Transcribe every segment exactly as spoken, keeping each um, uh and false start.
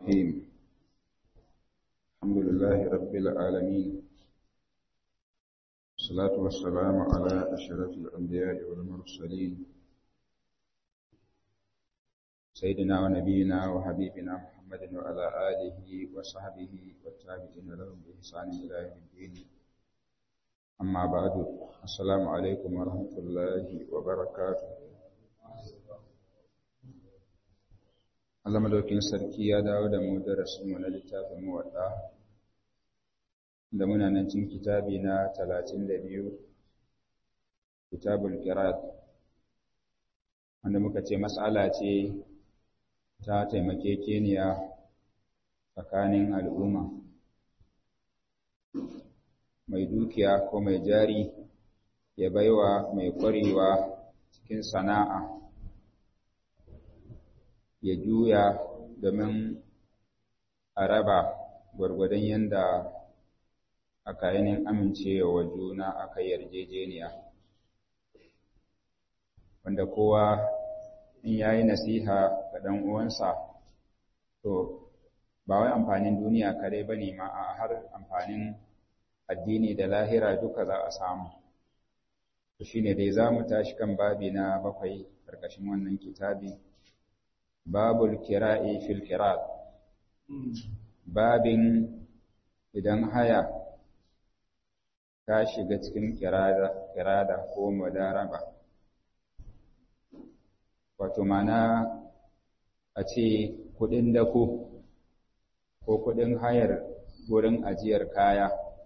الرحيم الحمد لله رب العالمين والصلاة والسلام على أشرف الأنبياء والمرسلين سيدنا ونبينا وحبيبنا محمد وعلى آله وصحبه والتابعين لهم بإحسان إلى يوم الدين أما بعد السلام عليكم ورحمة الله وبركاته. Allah madaukin sarki ya dawo da mu darasin mu na littafin muwadda da muna nan cikin kitabi na talatin da biyu kitabul qiraat wanda muka ce mas'ala ce ta taimakekeniya tsakanin al'umma mai dukiya ko mai jari ya baiwa mai ƙwarewa cikin sana'a ya juya domin a raba gwargwadon yadda aka yinin amincewa juna aka yarjejeniya wanda kowa in yayi nasiha ga ɗan uwansa to ba wai amfanin duniya kare bane ma a har amfanin addini da lahira duka za a samu to shine dai zamu tashi kan babi na bakwai karkashin wannan kitabi babul kira'i fil qiraat babin idan haya ka shiga cikin kirada kirada ko mudaraba wato mana a ce kudin dako ko kudin hayar gurin ajiyar kaya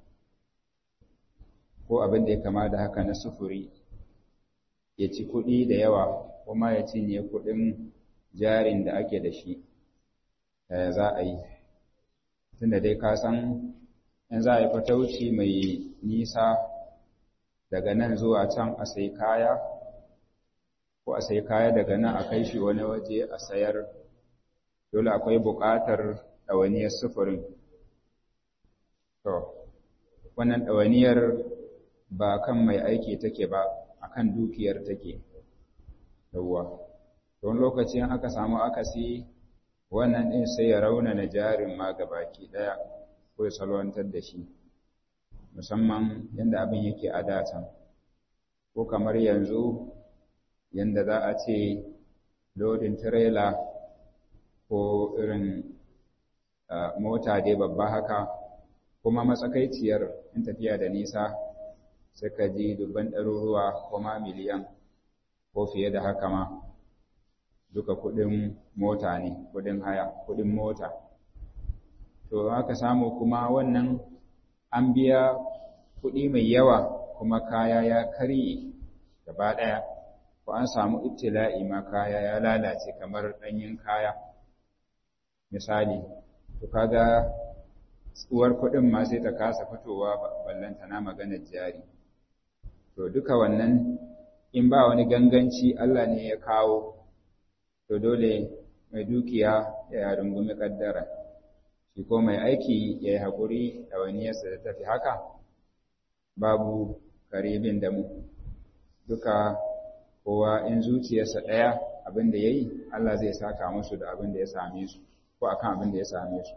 ko abin da ya kama da haka na sufuri ya ci kudi da yawa kuma ya cinye kudin jarin da ake da shi yaya za a yi tunda dai ka san in za a yi fatauci mai nisa daga nan zuwa can a sai kaya ko a sai kaya daga nan a kai shi wani waje a sayar dole akwai buƙatar ɗawainiyar sufurin to wannan ɗawainiyar ba kan mai aiki take ba akan dukiyar take yawwa wani lokacin aka samu akasi wannan ɗin sai ya raunana jarin ma gabaki ɗaya ko ya salwantar da shi musamman yadda abin yake a datan ko kamar yanzu yadda za a ce lodin tirela ko irin mota dai babba haka kuma matsakaiciyar in tafiya da nisa sai ka ji dubban ɗaruruwa ko ma miliyan ko fiye da haka ma duka kuɗin mota ne, kuɗin haya, kuɗin mota. To, aka samu kuma wannan an biya kuɗi mai yawa kuma kaya ya karye gaba ɗaya, ko an samu ibtila'i ma kaya ya lalace kamar ɗanyen kaya. Misali, to kaga tsuwar kuɗin ma sai ta kasa fitowa ballanta na maganar jari. To, duka wannan in ba wani ganganci Allah ne ya kawo to dole mai dukiya ya rungumi kaddara shi ko mai aiki ya yi haƙuri da waniyarsa da tafi haka babu karibin da mu duka kowa in zuciyarsa ɗaya abin da ya yi Allah zai saka musu da abin da ya same su ko akan abin da ya same su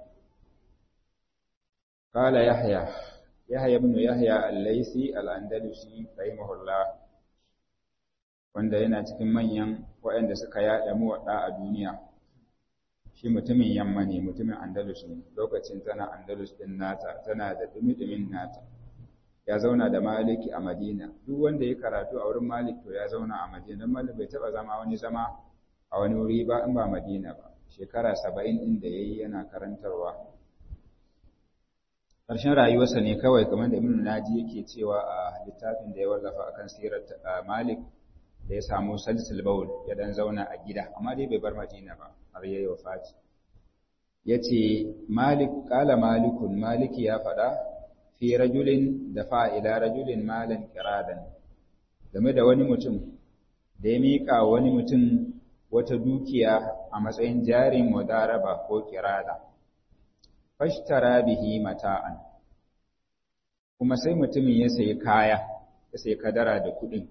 kala yahya yahya ibn yahya al-laisi al-andalusi rahimahullah wanda yana cikin manyan waɗanda suka yaɗa muwaɗa a duniya shi mutumin yamma ne mutumin andalus ne lokacin tana andalus ɗin nata tana da dumi-dumin nata ya zauna da maliki a madina duk wanda ya karatu a wurin malik to ya zauna a madina don malik bai taɓa zama wani zama a wani wuri ba in ba madina ba shekara saba'in ɗin da ya yi yana karantarwa ƙarshen rayuwarsa ne kawai kamar da ibn naji yake cewa a littafin da ya wallafa akan sirar malik da ya samu salisul baul ya dan zauna a gida amma dai bai bar Madina ba har yayi wafati yace Malik qala Malikun Maliki ya fada fi rajulin dafa ila rajulin malan qiradan game da wani mutum da ya mika wani mutum wata dukiya a matsayin jarin mudaraba ko qirada fashtara bihi mata'an kuma sai mutumin ya sayi kaya ya sayi kadara da kuɗin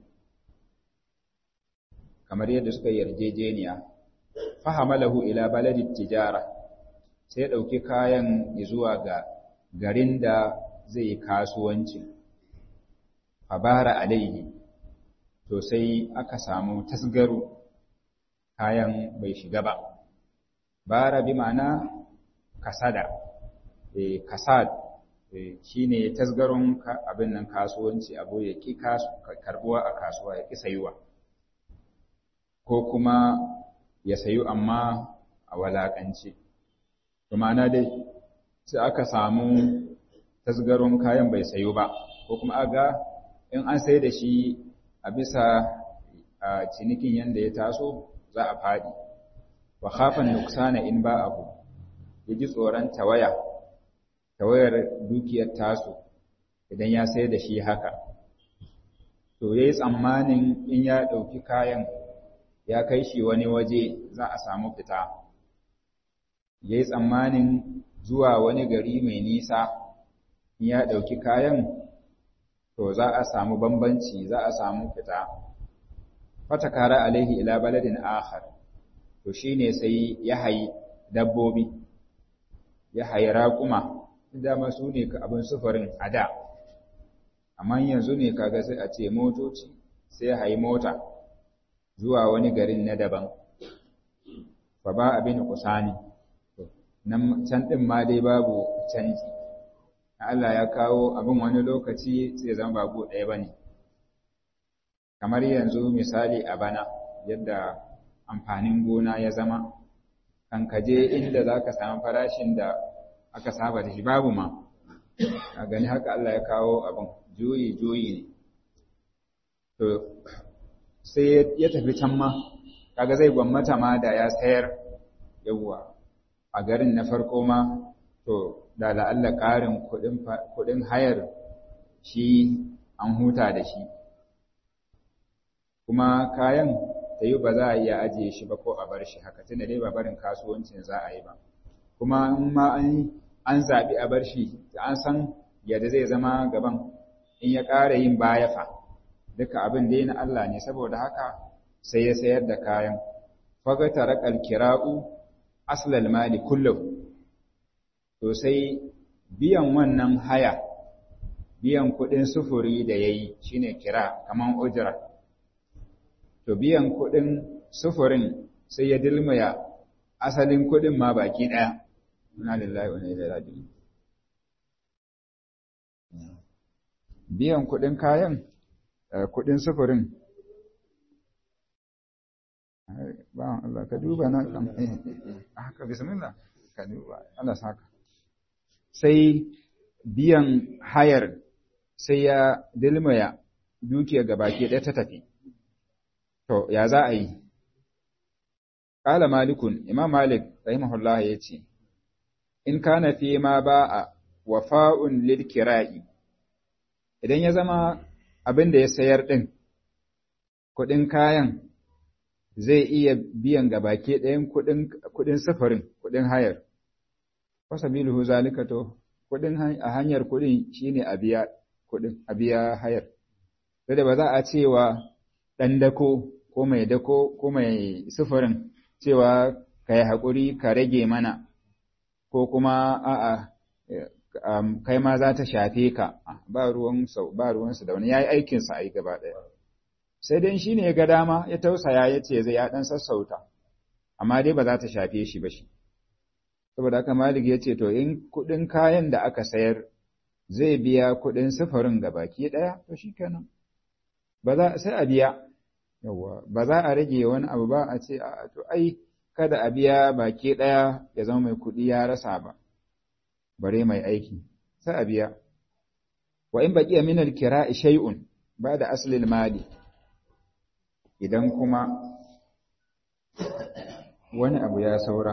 kamar yadda suka yarjejeniya fahamalahu ila baladit tijara sai ya ɗauki kayan zuwa ga garin da zai yi kasuwanci fabara alaihi to sai aka samu tasgaro kayan bai shiga ba bara bi ma'ana kasada eh kasad eh shine tasgaron abin nan kasuwanci abu ya ki karbuwa a kasuwa ya ki sayuwa ko kuma ya sayu amma a walakance to ma'ana dai sai aka samu tasgaron kayan bai sayu ba ko kuma aga in an sai da shi a bisa cinikin yanda ya taso za a faɗi wa khafan nuksana in ba abu yaji tsoron tawaya tawayar dukiyar taso idan ya sai da shi haka to yayi tsammanin in ya ɗauki kayan ya kai shi wani waje za a samu fita yayi tsammanin zuwa wani gari mai nisa in ya ɗauki kayan to za a samu bambanci za a samu fita fatakara alaihi ila baladin akhar to shine sai ya hayi dabbobi ya hayi raƙuma dama su ne abin sufurin a da amma yanzu ne kaga sai a ce motoci sai ya hayi mota zuwa wani garin na daban fa ba abin kusani nan can din ma dai babu canji Allah ya kawo abin wani lokaci sai zan babu ɗaya bane kamar yanzu misali a bana yadda amfanin gona ya zama kan kaje inda zaka samu farashin da aka saba da shi babu ma a gani haka Allah ya kawo abin juyi juyi ne to sai ya tafi can ma kaga zai gwammata ma da ya sayar yawwa a garin na farko ma to da la'alla ƙarin kuɗin hayar shi an huta da shi kuma kayan ta yi ba za a iya ajiye shi ba ko a bar shi haka tunda dai ba barin kasuwancin za a yi ba kuma in ma an zaɓi a bar shi an san yadda zai zama gaban in ya ƙara yin baya fa duka abin dai na Allah ne saboda haka sai ya sayar da kayan faga tarakal kira'u aslal mali kullahu to sai biyan wannan haya biyan kuɗin sufuri da yayi shine kira kaman ujra to biyan kuɗin sufurin sai ya dilmaya asalin kuɗin ma baki ɗaya inna lillahi wa inna ilaihi raji'un biyan kuɗin kayan kuɗin sufurin ba Allah ka duba na kan haka bismillah ka duba Allah saka sai biyan hayar sai ya dilmaya dukiya gabaki ɗaya ta tafi to ya za a yi qala malikun imam malik rahimahullah yace in kana fi ma ba'a wafa'un lil kira'i idan ya zama abin da ya sayar din kuɗin kayan zai iya biyan gabaki ɗayan kuɗin kuɗin safarin kuɗin hayar fasabiluhu zalika to kuɗin a hanyar kuɗin shine a biya kuɗin a biya hayar sai ba za a cewa ɗan dako ko mai dako ko mai sufurin cewa ka yi haƙuri ka rage mana ko kuma a'a kai ma za ta shafe ka ba ruwan sau ba ruwansu da wani ya yi aikinsa a yi gaba ɗaya sai dai shi ne ya ga dama ya tausaya ya ce zai ya ɗan sassauta amma dai ba za ta shafe shi ba shi saboda haka malik ya ce to in kuɗin kayan da aka sayar zai biya kuɗin sufurin gabaki ɗaya to shi kenan ba za sai a biya yawwa ba za a rage wani abu ba a ce a to ai kada a biya baki ɗaya ya zama mai kuɗi ya rasa ba bare mai aiki sai a biya wa in baqiya min al-kira'i shay'un ba'da asli al-mali idan kuma wani abu ya saura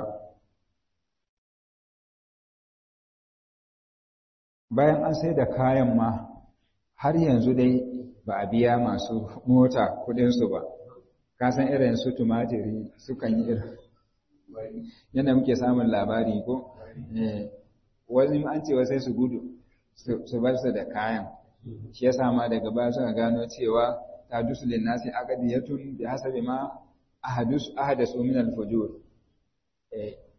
bayan an sai da kayan ma har yanzu dai ba a biya masu mota kudinsu ba ka san irin su tumatiri sukan yi irin yana muke samun labari ko wani an cewa sai su gudu su bar su da kayan shi yasa ma daga baya suka gano cewa ta dusulin nasi aqdiyatun bi hasabi ma ahadus ahadasu min al-fujur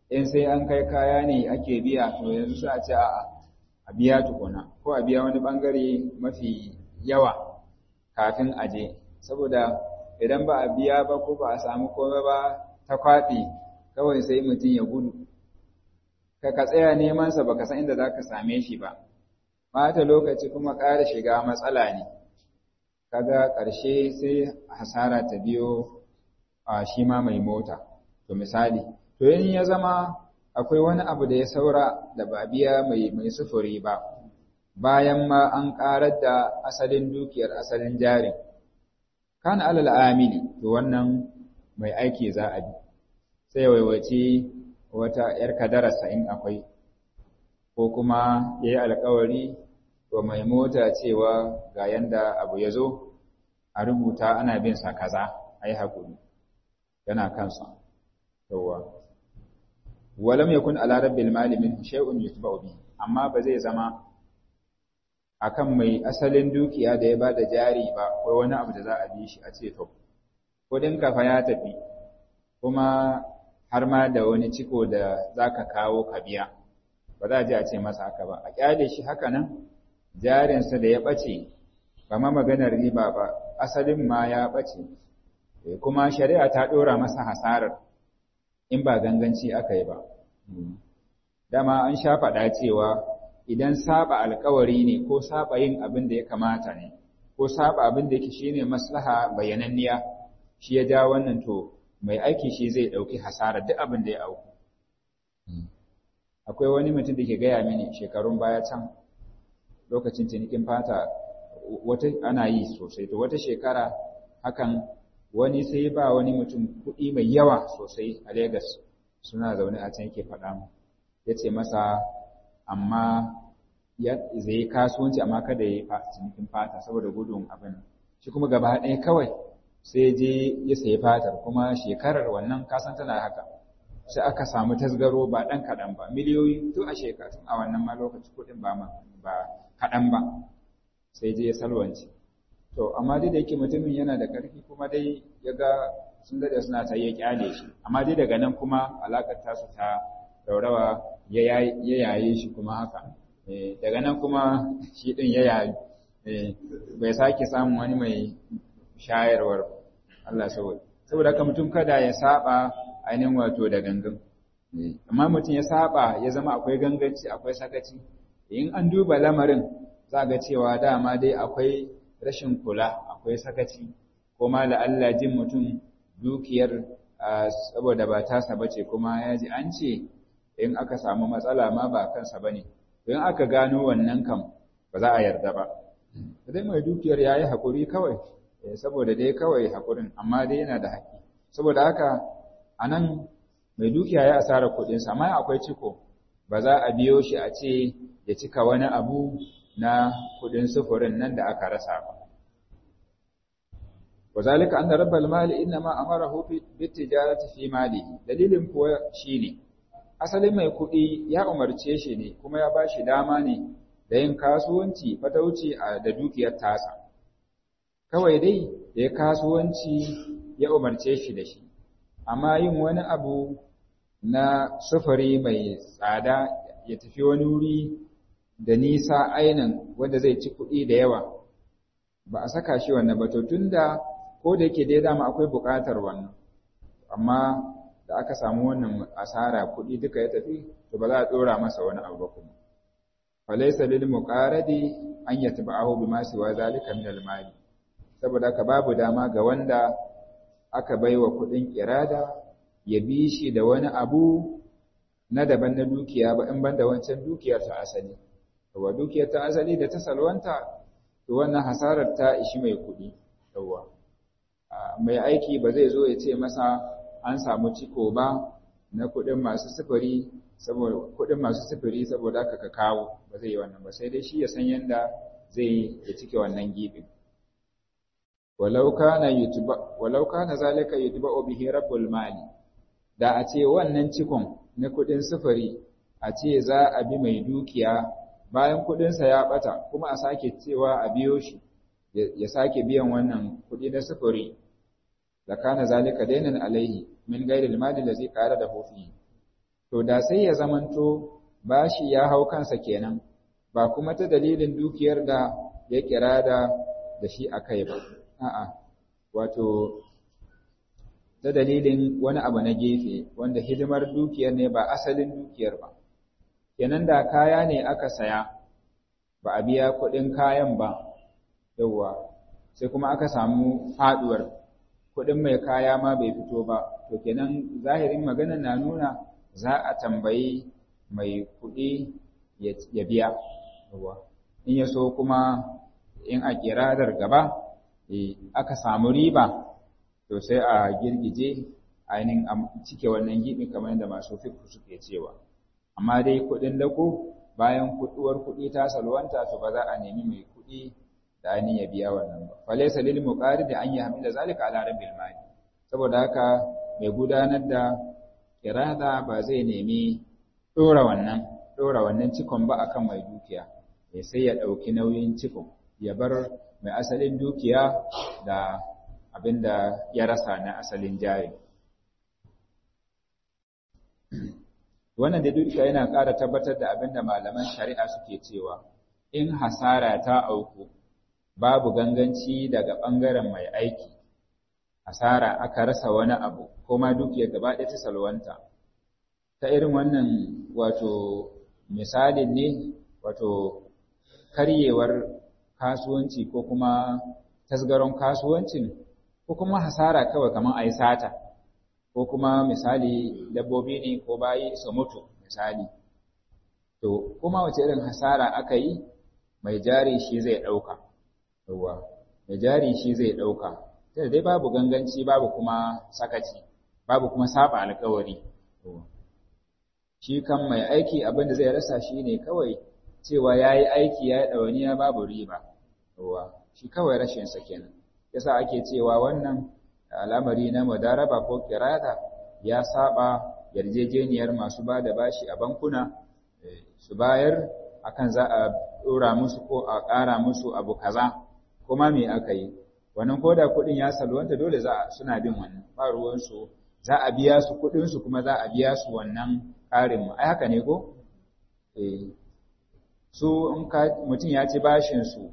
in sai an kai kaya ne ake biya to yanzu sai a ce a'a a biya tukuna ko a biya wani bangare mafi yawa kafin a je saboda idan ba a biya ba ko ba a samu komai ba ta kwaɗi kawai sai mutum ya gudu ka ka tsaya neman sa baka san inda zaka same shi ba mata lokaci kuma ƙara shiga matsala ne kaga ƙarshe sai hasara ta biyo a shi ma mai mota to misali to in ya zama akwai wani abu da ya saura da ba biya mai mai sufuri ba bayan ma an ƙarar da asalin dukiyar asalin jari kana alal amili to wannan mai aiki za a bi sai waiwaci wata ‘yar kadararsa in akwai, ko kuma ya yi alkawari to mai mota cewa ga yanda abu ya zo, a rubuta ana bin sa kaza, a yi haƙuri, yana kansa. Yawwa. Walam ya kun ala rabbil malimin shay'un yutba'u bi, amma ba zai zama akan mai asalin dukiya da ya bada jari ba, ko wani abu da za a bi shi a ce to, kudin kafa ya tafi, kuma har ma da wani ciko da za ka kawo ka biya, ba za a ji a ce masa haka ba, a ƙyale shi haka nan, jarinsa da ya ɓace, ba ma maganar riba ba, asalin ma ya ɓace, kuma shari'a ta ɗora masa hasarar in ba ganganci aka yi ba. Dama an sha faɗa cewa idan saba alkawari ne ko saba yin abin da ya kamata ne, ko saba abin da yake shine maslaha bayananniya, shi ya ja wannan to mai aiki shi zai ɗauki hasara duk abin da ya auku. Akwai wani mutum da ke gaya mini shekarun baya can lokacin cinikin fata wata ana yi sosai, to wata shekara hakan wani sai ba wani mutum kuɗi mai yawa sosai a Legas suna zaune a can yake faɗa mu. Ya ce masa amma zai yi kasuwanci amma kada ya yi cinikin fata saboda gudun abin. Shi kuma gaba ɗaya kawai sai je ya sayi fatar kuma shekarar wannan kasan tana haka sai aka samu tasgaro ba ɗan kaɗan ba miliyoyi tun a shekaru a wannan ma lokaci kuɗin ba ba kaɗan ba sai je ya salwanci to amma dai da yake mutumin yana da ƙarfi kuma dai ya ga sun daɗe suna ta ya ƙyale shi amma dai daga nan kuma alaƙar tasu ta daurawa ya yaye shi kuma haka daga nan kuma shi ɗin ya yayi bai sake samun wani mai shayarwar Allah saboda saboda haka mutum kada ya saba ainihin wato da gangan amma mutum ya saba ya zama akwai ganganci akwai sakaci in an duba lamarin za ga cewa dama dai akwai rashin kula akwai sakaci ko ma la'alla jin mutum dukiyar saboda ba tasa bace kuma ya ji an ce in aka samu matsala ma ba kansa bane in aka gano wannan kam ba za a yarda ba dai mai dukiyar yayi hakuri kawai saboda dai kawai hakurin amma dai yana da haƙi saboda haka anan mai dukiya ya asara kuɗin sa amma akwai ciko ba za a biyo shi a ce ya cika wani abu na kuɗin sufurin nan da aka rasa ba wazalika anna rabbal mali inma amarahu bi tijarati fi malihi dalilin kuwa shine asalin mai kuɗi ya umarce shi ne kuma ya bashi dama ne da yin kasuwanci fatauci da dukiyar tasa kawai dai da ya kasuwanci ya umarce shi da shi amma yin wani abu na sufuri mai tsada ya tafi wani wuri da nisa ainin wanda zai ci kuɗi da yawa ba a saka shi wannan ba to tunda ko da yake dai dama akwai buƙatar wannan amma da aka samu wannan asara kuɗi duka ya tafi to ba za a ɗora masa wani abu ba kuma falaysa lil muqaradi an yatba'ahu bima siwa zalika min al mali saboda ka babu dama ga wanda aka baiwa kuɗin irada ya bi shi da wani abu na daban na dukiya ba in banda wancan dukiyar ta asali yawa dukiyar ta asali da ta salwanta to wannan hasarar ta ishi mai kuɗi yawa mai aiki ba zai zo ya ce masa an samu ciko ba na kuɗin masu sifiri saboda kuɗin masu sifiri saboda haka ka kawo ba zai yi wannan ba sai dai shi ya san yanda zai ya cike wannan gibin walau kana yutba walau kana zalika yutba'u bihi rabbul mali da a ce wannan cikon na kuɗin sifiri a ce za a bi mai dukiya bayan kuɗinsa ya ɓata kuma a sake cewa a biyo shi ya sake biyan wannan kuɗi na sifiri da kana zalika dainan alaihi min ghairi al-mali allazi qala da fihi to da sai ya zamanto bashi ya hau kansa kenan ba kuma ta dalilin dukiyar da ya kira da da shi akai ba a'a wato ta dalilin wani abu na gefe wanda hidimar dukiyar ne ba asalin dukiyar ba kenan da kaya ne aka saya ba a biya kuɗin kayan ba yawwa sai kuma aka samu faduwar kuɗin mai kaya ma bai fito ba to kenan zahirin magana na nuna za a tambayi mai kuɗi ya biya yawwa in ya so kuma in a kiradar gaba aka samu riba to sai a girgije ainihin a cike wannan gibi kamar yadda masu fiqh suke cewa amma dai kuɗin dako bayan kuɗuwar kuɗi ta salwanta to ba za a nemi mai kuɗi da ainihin ya biya wannan ba falaysa lil muqarid an yahmila zalika ala rabbil mali saboda haka mai gudanar da kirada ba zai nemi dora wannan dora wannan cikon ba akan mai dukiya sai ya ɗauki nauyin cikon ya bar mai asalin dukiya da abinda ya rasa na asalin jari. Wannan da duka yana ƙara tabbatar da abinda malaman shari'a suke cewa in hasara ta auku babu ganganci daga ɓangaren mai aiki, hasara aka rasa wani abu ko ma dukiyar gaba ɗaya ta salwanta. Ta irin wannan wato misalin ne wato karyewar kasuwanci ko kuma tasgaron kasuwancin ko kuma hasara kawai kamar a yi sata ko kuma misali dabbobi ne ko bayi su mutu misali to kuma wace irin hasara aka yi mai jari shi zai ɗauka yawa mai jari shi zai ɗauka sai dai babu ganganci babu kuma sakaci babu kuma saba alkawari shi kan mai aiki abin da zai rasa shi ne kawai cewa ya yi aiki ya yi ɗawainiya babu riba yawa shi kawai rashinsa kenan yasa ake cewa wannan al'amari na mudaraba ko kirata ya saba yarjejeniyar masu ba da bashi a bankuna su bayar akan za a dora musu ko a ƙara musu abu kaza kuma me aka yi wannan koda kuɗin ya salwanta dole za suna bin wannan ba ruwan su za a biya su kuɗin su kuma za a biya su wannan ƙarin ai haka ne ko eh su in ka mutum ya ci bashin su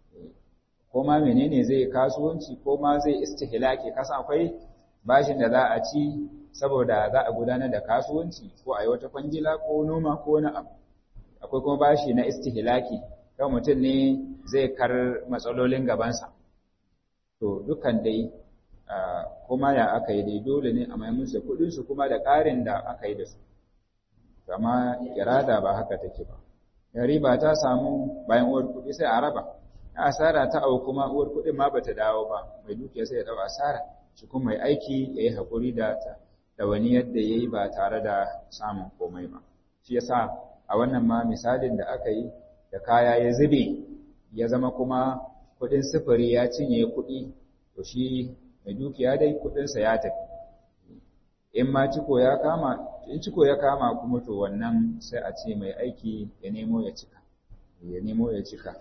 ko ma menene zai kasuwanci ko ma zai istihlaki kasa akwai bashin da za a ci saboda za a gudanar da kasuwanci ko a yi wata kwangila ko noma ko wani abu akwai kuma bashi na istihlaki kan mutum ne zai kar matsalolin gabansa to dukan dai kuma ya aka yi dai dole ne a mai musu kuɗin su kuma da ƙarin da aka yi da su amma irada ba haka take ba riba ta samu bayan uwar kuɗi sai a raba asara ta au kuma uwar kuɗin ma bata dawo ba mai dukiya sai ya dawo asara shi kuma mai aiki yayi hakuri da ta da wani yadda yayi ba tare da samun komai ba shi yasa a wannan ma misalin da aka yi da kaya ya zube ya zama kuma kuɗin sufuri ya cinye kuɗi to shi mai dukiya dai kuɗinsa ya tafi in ma ciko ya kama in ciko ya kama kuma to wannan sai a ce mai aiki ya nemo ya cika ya nemo ya cika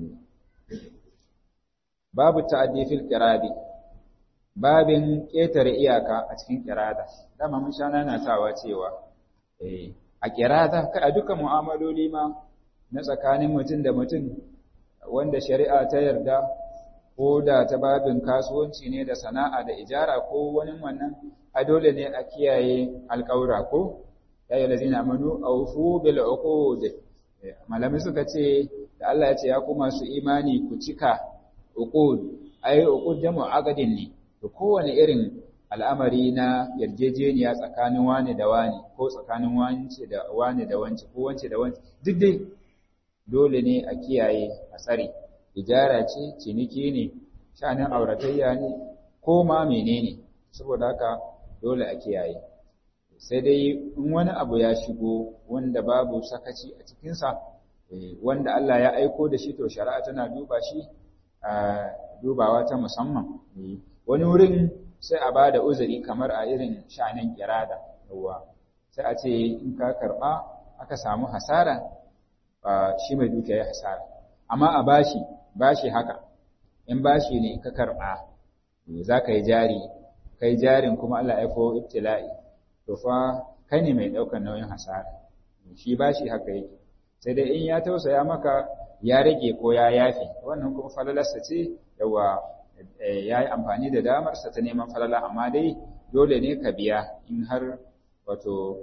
babu ta'addi fil qiradi babin ƙetare iyaka a cikin qirada dama mun shana na tawa cewa eh a qirada kai a dukkan mu'amaloli ma na tsakanin mutum da mutum wanda shari'a ta yarda ko da ta babin kasuwanci ne da sana'a da ijara ko wani wannan a dole ne a kiyaye alƙawura ko ya yi lazina amanu awfu bil uqud malamai suka ce da Allah ya ce ya kuma su imani ku cika uqud ai uqud jamu aqdin ne to kowane irin al'amari na yarjejeniya tsakanin wani da wani ko tsakanin wance da wani da wance ko wance da wance duk dai dole ne a kiyaye a tsare ijara ce ciniki ne shanin auratayya ne ko ma menene saboda haka dole a kiyaye sai dai in wani abu ya shigo wanda babu sakaci a cikinsa wanda Allah ya aiko da shi to shari'a tana duba shi a dubawa ta musamman wani wurin sai a bada uzuri kamar a irin shanin kirada yawa sai a ce in ka karba aka samu hasara shi mai dukiya ya hasara amma a bashi bashi haka in bashi ne ka karba za ka yi jari kai jarin kuma Allah ya aiko ibtila'i to fa kai ne mai ɗaukar nauyin hasara shi bashi haka yake sai dai in ya tausaya maka ya rage ko ya yafe wannan kuma falalarsa ce yawa ya yi amfani da damarsa ta neman falala amma dai dole ne ka biya in har wato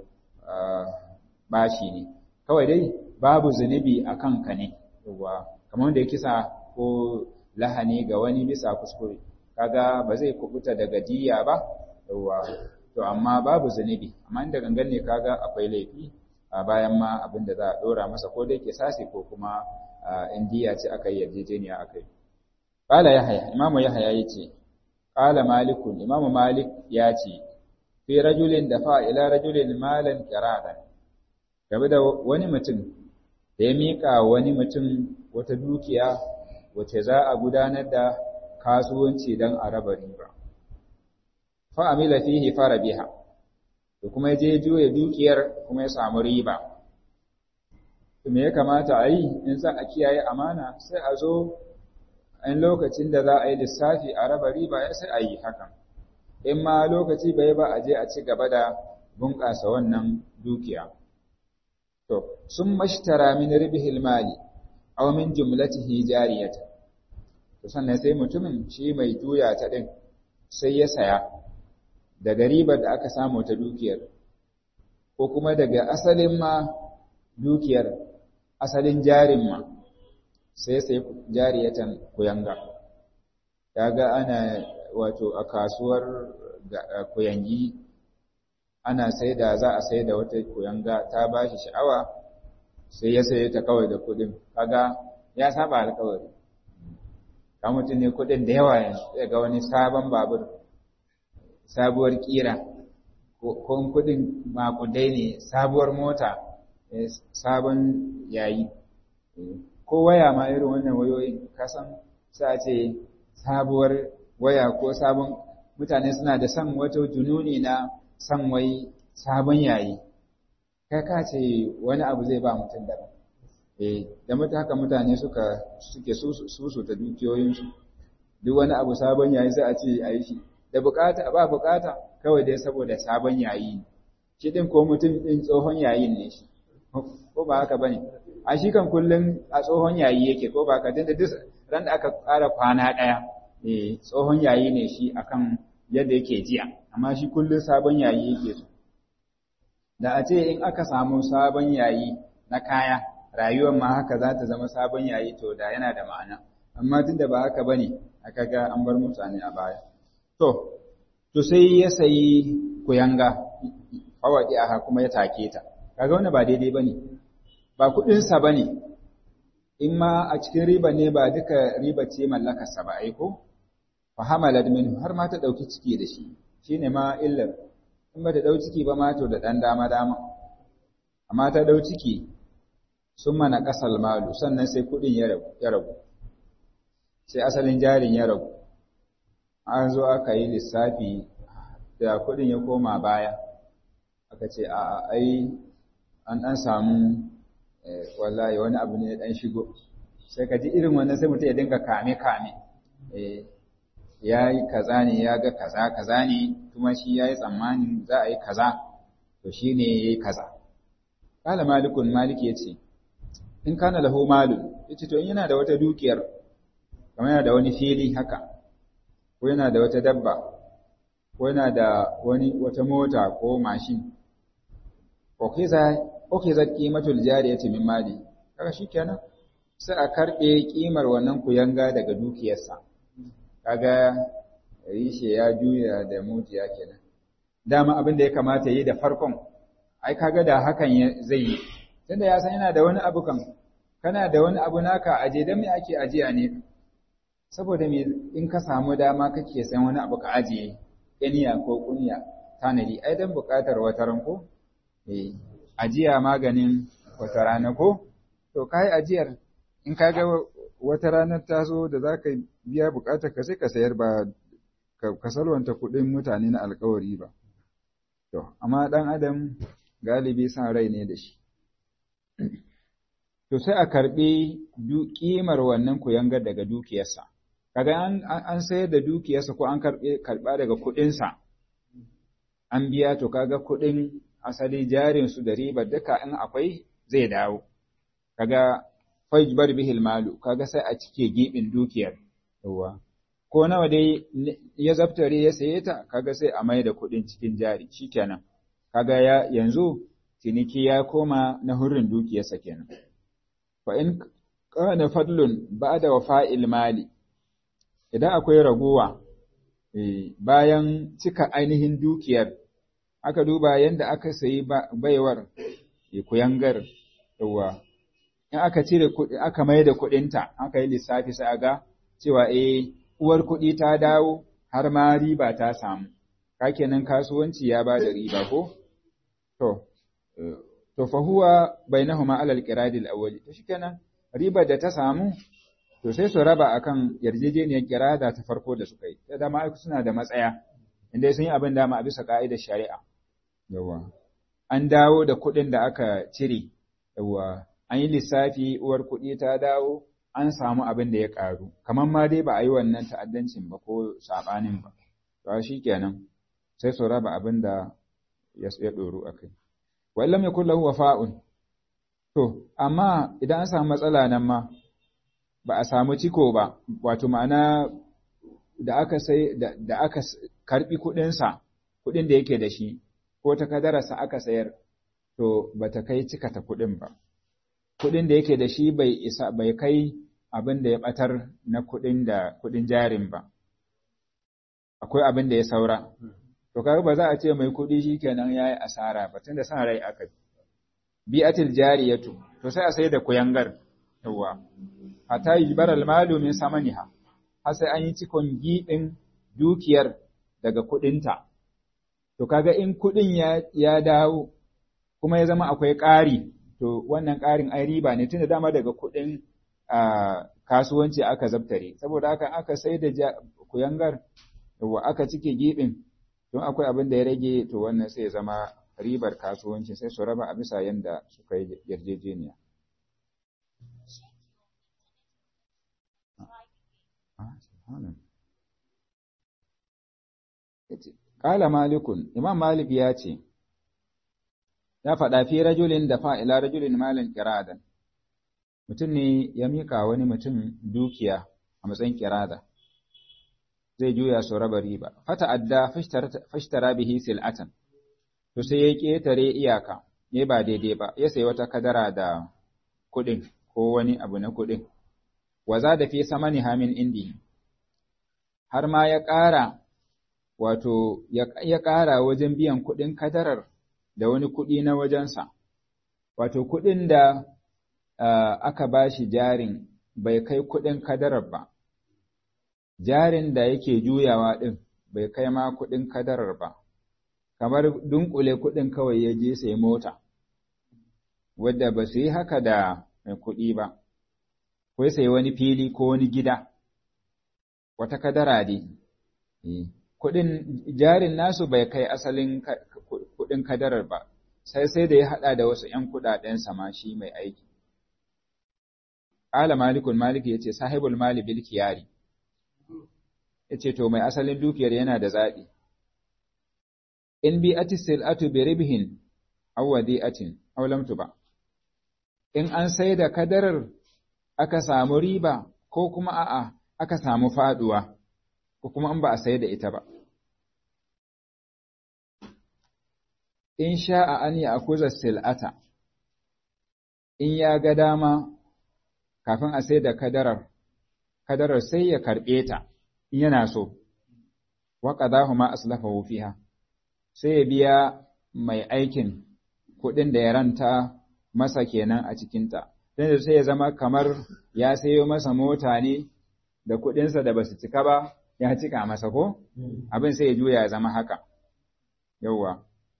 bashi ne kawai dai babu zunubi a kanka ne yawa kamar da ya kisa ko lahani ga wani bisa kuskure kaga ba zai kubuta daga diya ba yawa to amma babu zunubi amma inda gangan ne kaga akwai laifi a bayan ma abin da za a dora masa ko dai kisasi ko kuma in diya ce aka yi yarjejeniya aka yi qala yahya imamu yahya yace qala malikun imamu malik ya ce fi rajulin dafa ila rajulin malan qiradan game da wani mutum da ya mika wani mutum wata dukiya wace za a gudanar da kasuwanci don a raba riba fa amila fihi farabiha to kuma ya je juya dukiyar kuma ya samu riba to me ya kamata a yi in za a kiyaye amana sai a zo in lokacin da za a yi lissafi a raba riba ya sai a yi hakan in ma lokaci bai ba a je a ci gaba da bunƙasa wannan dukiya to sun mashtara min ribihil mali aw min jumlatihi jariyata to sannan sai mutumin shi mai juya ta din sai ya saya daga ribar da aka samu ta dukiyar ko kuma daga asalin ma dukiyar asalin jarin ma sai sai jariyatan kuyanga kaga ana wato a kasuwar kuyangi ana saida za a saida wata kuyanga ta bashi sha'awa sai ya saye ta kawai da kudin kaga ya saba alƙawari ka mutum ne kudin da yawa yanzu ga wani sabon babur sabuwar kira ko kudin makudai ne sabuwar mota sabon yayi ko waya ma irin wannan wayoyi kasan sai ce sabuwar waya ko sabon mutane suna da san wato jununi na san wai sabon yayi kai ka ce wani abu zai ba mutum daban eh da mutum haka mutane suka suke susu ta dukiyoyinsu duk wani abu sabon yayi sai a ce ayi shi da bukata ba bukata kawai dai saboda sabon yayi shi din ko mutum din tsohon yayin ne shi ko ba haka bane a shi kan kullun a tsohon yayi yake ko ba ka tunda duk ran da aka ƙara kwana daya eh tsohon yayi ne shi akan yadda yake jiya amma shi kullun sabon yayi yake so da a ce in aka samu sabon yayi na kaya rayuwar ma haka za ta zama sabon yayi to da yana da ma'ana amma tunda ba haka bane aka ga an bar mutane a baya to to sai ya sayi kuyanga fawadi aha kuma ya take ta kaga wannan ba daidai bane ba kudin sa bane in ma a cikin riba ne ba duka riba ce mallakar sa ba ai ko fa hamalat minhu har ma ta dauki ciki da shi shine ma illar in ba ta dau ciki ba ma to da dan dama dama amma ta dau ciki summa na kasal malu sannan sai kudin ya rabu ya rabu sai asalin jarin ya rabu an zo aka yi lissafi da kudin ya koma baya aka ce a ai an dan samu wallahi wani abu ne dan shigo sai ka ji irin wannan sai mutum ya dinga kame kame eh yayi kaza ne ya ga kaza kaza ne kuma shi yayi tsammanin za a yi kaza to shine yayi kaza kala malikun maliki yace in kana lahu malun yace to in yana da wata dukiyar kamar yana da wani fili haka ko yana da wata dabba ko yana da wani wata mota ko mashin ko kiza ko kiza qimatul jariyati min mali kaga shikenan sai a karbe kimar wannan kuyanga daga dukiyarsa kaga rishe ya juya da mutiya kenan dama abin da ya kamata yi da farkon ai kaga da hakan zai yi tunda ya san yana da wani abu kan kana da wani abu naka aje dan me ake ajiya ne saboda me in ka samu dama kake san wani abu ka ajiye kaniya ko kunya tanadi ai dan buƙatar wata ranko eh ajiya maganin wata rana ko to kai ajiyar in ka ga wata ranar ta zo da zaka biya buƙatar ka sai ka sayar ba ka salwanta kuɗin mutane na alƙawari ba to amma dan adam galibi san rai ne da shi to sai a karbi kimar wannan kuyangar daga dukiyarsa kaga an an sayar da dukiyarsa ko an karbe karba daga kuɗin sa an biya to kaga kuɗin asali jarin su da ribar duka in akwai zai dawo kaga fajbar bihil malu kaga sai a cike gibin dukiyar yawa ko nawa dai ya zaftare ya saye ta kaga sai a mai da kuɗin cikin jari shikenan kaga ya yanzu ciniki ya koma na hurrin dukiyarsa kenan fa in kana fadlun ba'da wafa'il mali idan akwai ragowa bayan cika ainihin dukiyar aka duba yanda aka sayi baiwar kuyangar yawa in aka cire kuɗi aka mai da kuɗinta aka yi lissafi sai aga cewa eh uwar kuɗi ta dawo har ma riba ta samu ka kenan kasuwanci ya ba da riba ko to to fa huwa bainahuma alal qiradil awwali to shikenan ribar da ta samu to sai su raba akan yarjejeniyar kirada ta farko da suka yi da dama suna da matsaya inda sun yi abin dama a bisa ka'idar shari'a yawa an dawo da kuɗin da aka cire yawa an yi lissafi uwar kuɗi ta dawo an samu abin da ya ƙaru kamar ma dai ba a yi wannan ta'addancin ba ko saɓanin ba to shi kenan sai su raba abin da ya ɗoru a kai wallam ya kullahu wafa'un to amma idan an samu matsala nan ma ba a samu ciko ba wato ma'ana da aka sai da aka karbi kuɗinsa kuɗin da yake da shi ko ta kadararsa aka sayar to bata kai cika ta kuɗin ba kuɗin da yake da shi bai isa bai kai abin da ya batar na kuɗin da kuɗin jarin ba akwai abin da ya saura to kaga ba za a ce mai kuɗi shikenan yayi asara ba tunda san rai aka bi'atil jariyatu to sai a sai da kuyangar yawa hatta yujbaral malu min samaniha har sai an yi cikon gibin dukiyar daga kuɗinta to kaga in kuɗin ya ya dawo kuma ya zama akwai ƙari to wannan ƙarin ai riba ne tunda dama daga kuɗin kasuwanci aka zabtare saboda haka aka sai da kuyangar wa aka cike gibin don akwai abin da ya rage to wannan sai ya zama ribar kasuwanci sai su raba a bisa yanda suka yi yarjejeniya Kala malikun imam malik ya ce ya faɗa fi rajulin da fa'ila rajulin malin kiradan mutum ne ya mika wani mutum dukiya a matsayin kirada zai juya su raba riba fata adda fashtara bihi sil'atan to sai ya ƙetare iyaka ne ba daidai ba ya sayi wata kadara da kuɗin ko wani abu na kuɗin waza da fi samani hamin indi har ma ya ƙara wato ya ƙara wajen biyan kuɗin kadarar da wani kuɗi na wajensa wato kuɗin da aka ba shi jarin bai kai kuɗin kadarar ba jarin da yake juyawa ɗin bai kai ma kuɗin kadarar ba kamar dunkule kuɗin kawai ya je sai mota wadda ba su yi haka da mai kuɗi ba ko sai wani fili ko wani gida wata kadara dai kuɗin jarin nasu bai kai asalin kuɗin kadarar ba sai sai da ya haɗa da wasu ‘yan kuɗaɗen sama shi mai aiki. Ƙala malikun maliki ya ce sahibul mali bil kiyari ya ce to mai asalin dukiyar yana da zaɓi. In bi ati sil'atu bi ribhin aw wadi'atin aw lam tuba. In an sai da kadarar aka samu riba ko kuma a'a aka samu faduwa ko kuma an ba a sai da ita ba. In sha'a an yi akuza sil'ata, in ya ga dama kafin a sai da kadarar, kadarar sai ya karɓe ta, in yana so, waƙa za ma aslafa fiha sai ya biya mai aikin kuɗin da ya ranta masa kenan a cikinta, don sai ya zama kamar ya sayo masa mota ne da kuɗinsa da ba su cika ba, ya cika masa ko? Abin sai ya juya ya zama haka, yauwa.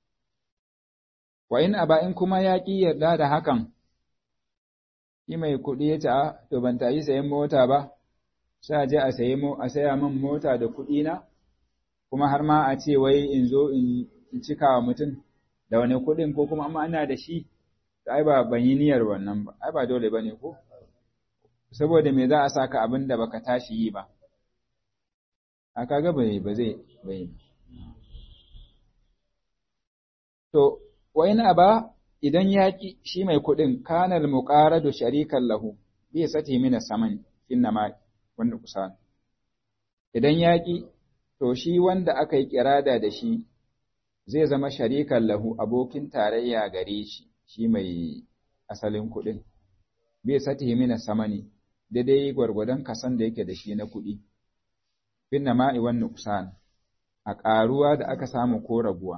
Wa in aba in kuma ya ƙi yarda da hakan, shi mai kuɗi ya ce, a, to ban ta yi sayan mota ba, sai je a sayi a saya min mota da kuɗina, kuma har ma a ce wai in zo in cika wa mutum da wani kuɗin ko kuma amma ana da shi, ai ba ban yi niyyar wannan ba, ai ba dole ba ne ko? Saboda me za a saka abin da baka tashi yi ba, a kaga ba ba zai bai. To, wa in aba idan yaki shi mai kuɗin kanal muqaradu sharikan lahu bi sati min saman inna ma wanda kusa idan yaki to shi wanda aka yi kirada da shi zai zama sharikan lahu abokin tarayya gare shi shi mai asalin kuɗin bai sati mina samani daidai gwargwadon kasan da yake da shi na kuɗi finna ma'i wan nuqsan a ƙaruwa da aka samu ko rabuwa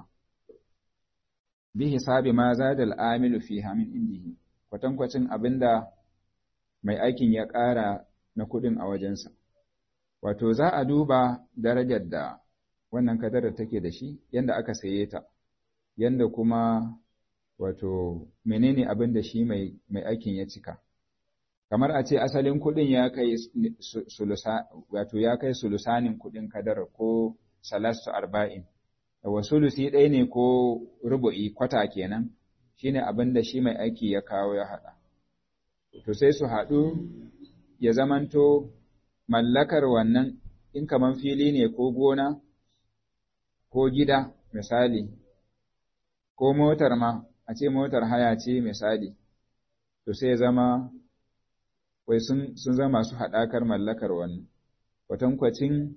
bi hisabi ma zada al-amilu fiha min indihi kwatankwacin abinda mai aikin ya ƙara na kuɗin a wajensa wato za a duba darajar da wannan kadarar take da shi yanda aka saye ta yanda kuma wato menene abin da shi mai mai aikin ya cika kamar a ce asalin kuɗin ya kai sulusa wato ya kai sulusanin kuɗin kadarar ko salasu arba'in wa sulusi ɗaya ne ko rubu'i kwata kenan shine abin da shi mai aiki ya kawo ya haɗa to sai su haɗu ya zamanto mallakar wannan in kaman fili ne ko gona ko gida misali ko motar ma a ce motar haya ce misali to sai zama wai sun sun zama su haɗakar mallakar wannan kwatankwacin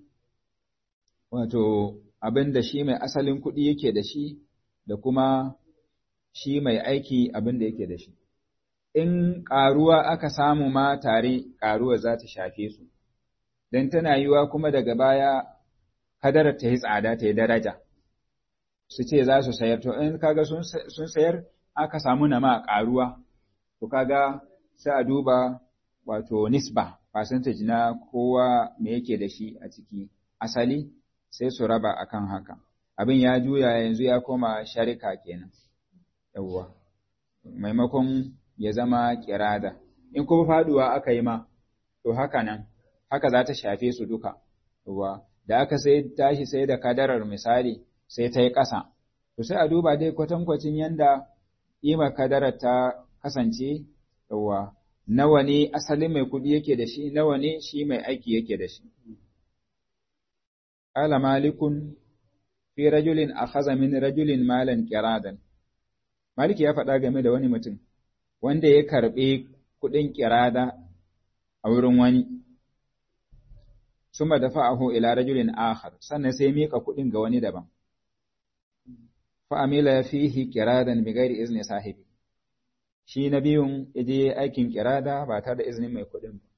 wato abin da shi mai asalin kuɗi yake da shi da kuma shi mai aiki abin da yake da shi in ƙaruwa aka samu ma tare ƙaruwa za ta shafe su don tana yiwa kuma daga baya kadarar ta yi tsada ta yi daraja su ce za su sayar to in kaga sun sayar aka samu na ma ƙaruwa to kaga sai a duba wato nisba percentage na kowa me yake da shi a ciki asali sai su raba akan haka abin ya juya yanzu ya koma sharika kenan yawwa maimakon ya zama kirada in kuma faduwa aka yi ma to haka nan haka za ta shafe su duka yawwa da aka sai tashi sai da kadarar misali sai ta yi ƙasa to sai a duba dai kwatankwacin yanda ƙimar kadarar ta kasance yawwa nawa ne asalin mai kuɗi yake da shi nawa ne shi mai aiki yake da shi qala malikun fi rajulin akhadha min rajulin malan qiradan maliki ya faɗa game da wani mutum wanda ya karɓe kuɗin qirada a wurin wani suma dafa'ahu ila rajulin akhar sannan sai mika kuɗin ga wani daban fa amila fihi qiradan bighairi izni sahibi shi na biyun yaje aikin kirada ba tare da izinin mai kuɗin ba.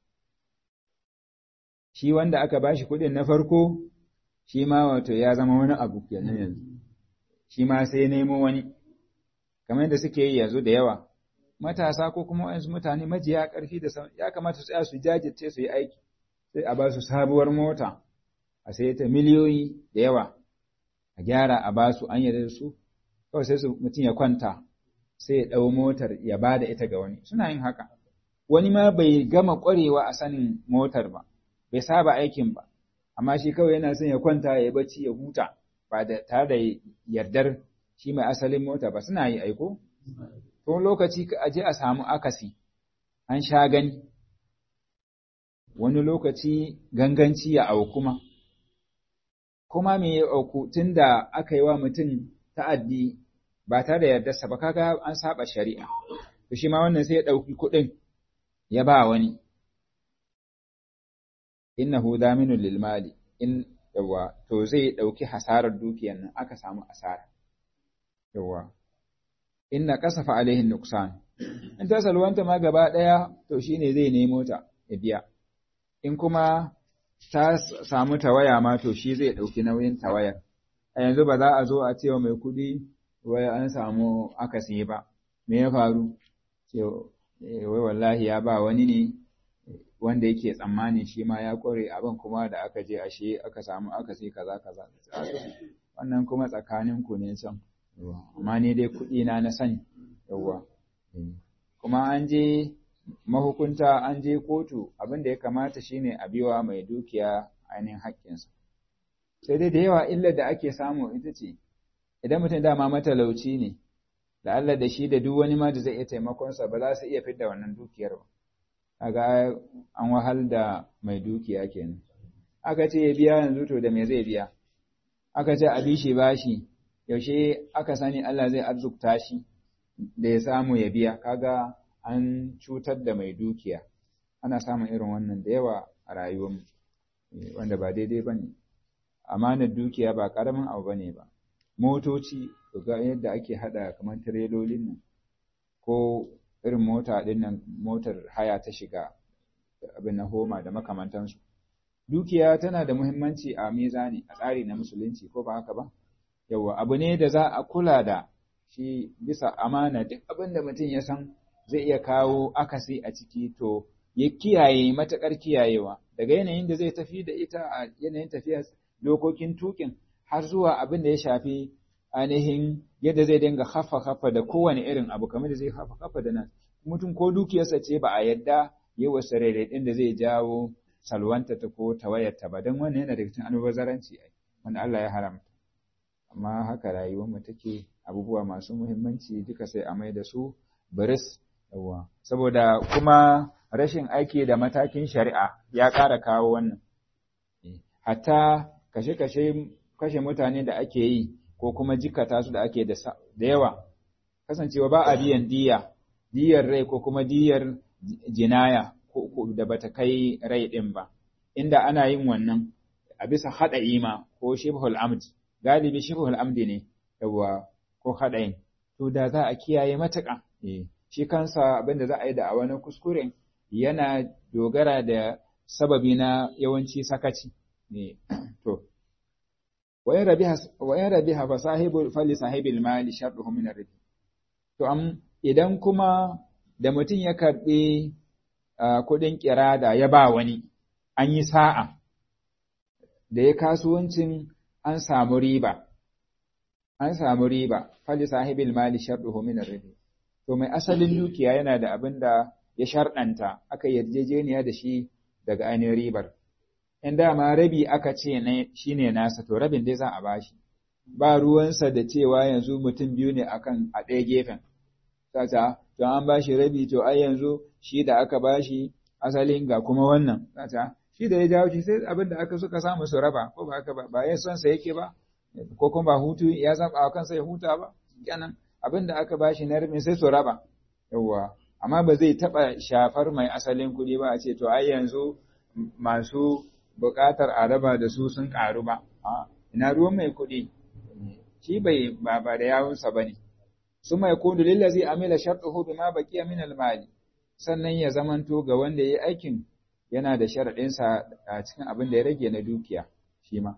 Shi wanda aka bashi kuɗin na farko, shi ma wato ya zama wani abu kenan yanzu, shi ma sai nemo wani, kamar yadda suke yi yanzu da yawa, matasa ko kuma waɗansu mutane majiya ƙarfi da ya kamata su tsaya su jajirce su yi aiki, sai a ba su sabuwar mota, a sai ta miliyoyi da yawa, a gyara a ba su an yarda da su, kawai sai su mutum ya kwanta. Sai ya ɗau motar ya ba da ita ga wani, suna yin haka. Wani ma bai gama ƙwarewa a sanin motar ba, bai saba aikin ba, amma shi kawai yana son ya kwanta ya yi bacci ya huta ba da tare da yardar shi mai asalin mota ba suna yi aiko? To lokaci a je a samu akasi, an sha gani, wani lokaci ganganci ya auku ma. Kuma me ya auku tun da aka yi wa mutum ta'addi ba tare da yardarsa ba kaga an saba shari'a to shi ma wannan sai ya dauki kuɗin ya ba wani innahu daminul lil mali in yawa to zai dauki hasarar dukiyar nan aka samu asara yawa inna qasafa alaihi nuqsan in ta salwanta ma gaba daya to shine zai nemo ta ya biya in kuma ta samu tawaya ma to shi zai dauki nauyin tawayar a yanzu ba za a zo a cewa mai kuɗi wai an samu akasi ba, me ya faru? Wai wallahi ya ba wani ne wanda yake tsammani shi ma ya ƙware abin kuma da aka je ashe aka samu akasi kaza kaza. Wannan kuma tsakanin ku ne can, amma ni dai kuɗi na na sani, yawwa. Kuma an je mahukunta an je kotu abin da ya kamata shine a biwa mai dukiya ainihin haƙƙinsa. Sai dai da yawa illar da ake samu ita ce, idan mutum dama matalauci ne, da Allah da shi da duk wani ma da zai iya taimakonsa ba za su iya fidda wannan dukiyar ba. Kaga an wahal da mai dukiya kenan. Aka ce ya biya yanzu to da me zai biya? Aka ce a bi shi bashi, yaushe aka sani Allah zai arzukta shi da ya samu ya biya, kaga an cutar da mai dukiya. Ana samun irin wannan da yawa a rayuwar wanda ba daidai ba ne. Amanar dukiya ba ƙaramin abu ba ne ba. Motoci, ga yadda ake haɗa kamar tirelolin nan, ko irin mota ɗin nan, motar haya ta shiga abin na homa da makamantansu. Dukiya tana da muhimmanci a mizani, a tsari na musulunci, ko ba haka ba? Yawwa, abu ne da za a kula da shi bisa amana. Duk abin da mutum ya san zai iya kawo akasi a ciki, to ya kiyaye matuƙar kiyayewa, daga yanayin da zai tafi da ita a yanayin tafiya, dokokin tukin, har zuwa abin da ya shafi ainihin yadda zai dinga haffa-haffa da kowane irin abu, kamar da zai haffa-haffa da nan. Mutum ko dukiyarsa ce ba a yadda yi wa sarere ɗin da zai jawo salwanta ta ko tawayarta ba, don wannan yana daga cikin almubazzaranci wanda Allah ya haramta. Amma haka rayuwar mu take, abubuwa masu muhimmanci duka sai a mai da su biris, yawa. Saboda kuma rashin aiki da matakin shari'a ya ƙara kawo wannan. Hatta kashe-kashe kashe mutane da ake yi, ko kuma jikata su da ake da yawa, kasancewa ba a biyan diya, diyar rai ko kuma diyar jinaya da bata kai rai ɗin ba, inda ana yin wannan a bisa haɗa ima ko shibhul amd, galibi shibhul amdi ne, yawa, ko haɗayin, to da za a kiyaye matuƙa. Shi kansa abin da za a yi da a wani kuskure yana dogara da sababi na yawanci sakaci. To, wayan rabiha fa sahibu fali sahibil mali sharruhu min ar-ribi. To am idan kuma da mutum ya karbi kuɗin kirada ya ba wani, an yi sa'a da ya kasuwancin an samu riba, an samu riba fali sahibil mali sharruhu min ar-ribi. To mai asalin dukiya yana da abin da ya sharɗanta, aka yarjejeniya da shi daga ainihin ribar. In dama rabi aka ce shi ne nasa, to rabin dai za a bashi, ba ruwansa da cewa yanzu mutum biyu ne akan a ɗaya gefen. Sata, to an bashi rabi, to ai yanzu shi da aka bashi asalin ga kuma wannan. Sata, shi da ya jawo shi sai abin da aka suka samu su raba, ko ba haka ba, ba ya son sa yake ba, ko kuma ba hutu ya zaba a kansa ya huta ba, kenan abin da aka bashi na rabin sai su raba. Yawwa, amma ba zai taɓa shafar mai asalin kuɗi ba a ce to ai yanzu masu buƙatar a raba da su sun ƙaru ba. Ina ruwan mai kuɗi, shi bai ba ba da yawunsa ba ne. Su mai kudu lillazi amila sharɗuhu bima baqiya min al-mali, sannan ya zamanto ga wanda yayi aikin yana da sharaɗinsa a cikin abin da ya rage na dukiya shi ma.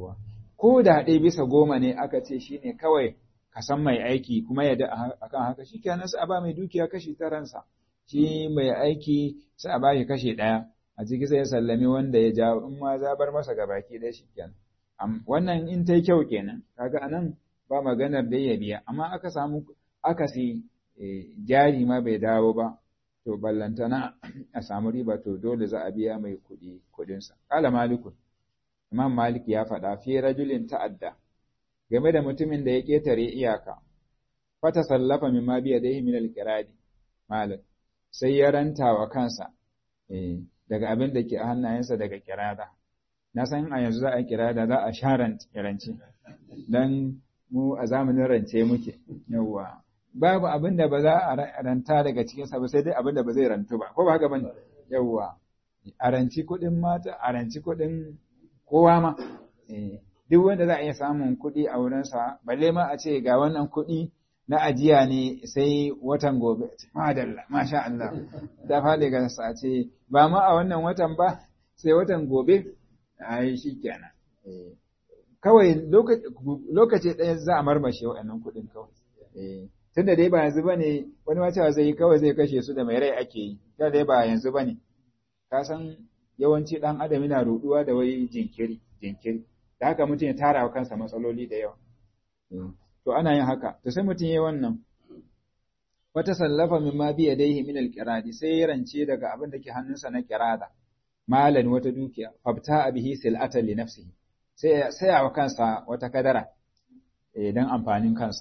Ko da ɗaya bisa goma ne aka ce shi ne kawai ka san mai aiki kuma ya da akan haka, shi kenan sai a ba mai dukiya kashi taransa, shi mai aiki sai a ba shi kashi ɗaya, a ciki sai ya sallami wanda ya jawo, in ma zabar masa gabaki ɗaya shi kenan. Wannan in ta yi kyau kenan, kaga anan ba maganar da ya biya, amma aka samu akasi jari ma bai dawo ba, to ballantana a samu riba, to dole za a biya mai kuɗi kuɗinsa. Kala Malikun, Imam Malik ya faɗa fi rajulin ta'adda, game da mutumin da ya ƙetare iyaka, fata sallafa min ma biya da min al-qiradi Malik, sai ya ranta wa kansa daga abin da ke a hannayensa daga kirada. Na san a yanzu za a kirada, za a sha rance, don mu a zamanin rance muke, yawwa. Babu abin da ba za a ranta daga cikinsa ba, sai dai abin da ba zai rantu ba, ko ba haka bane? Yawwa, a ranci kuɗin mata, a ranci kuɗin kowa ma, duk wanda za a iya samun kuɗi a wurinsa, balle ma a ce ga wannan kuɗi na ajiya ne sai watan gobe, madalla, masha Allah, da faɗi ga sa ce ba ma a wannan watan ba sai watan gobe, ai shi kenan. Kawai lokaci ɗaya za a marmashe waɗannan kuɗin kawai. Tunda dai ba yanzu ba ne, wani wata zai yi kawai zai kashe su da mai rai ake yi, tunda dai ba yanzu ba ne. Ka san yawanci ɗan adam yana ruɗuwa da wai jinkiri, jinkiri. Da haka mutum ya tara wa kansa matsaloli da yawa. To ana yin haka, to sai mutum ya yi wannan. Wata sallafa min ma biya daihi min alƙiradi, sai ya rance daga abin da ke hannunsa na ƙirada, malan wata dukiya, fabta a bihi sil'atan li nafsihi, sai ya saya wa kansa wata kadara don amfanin kansa.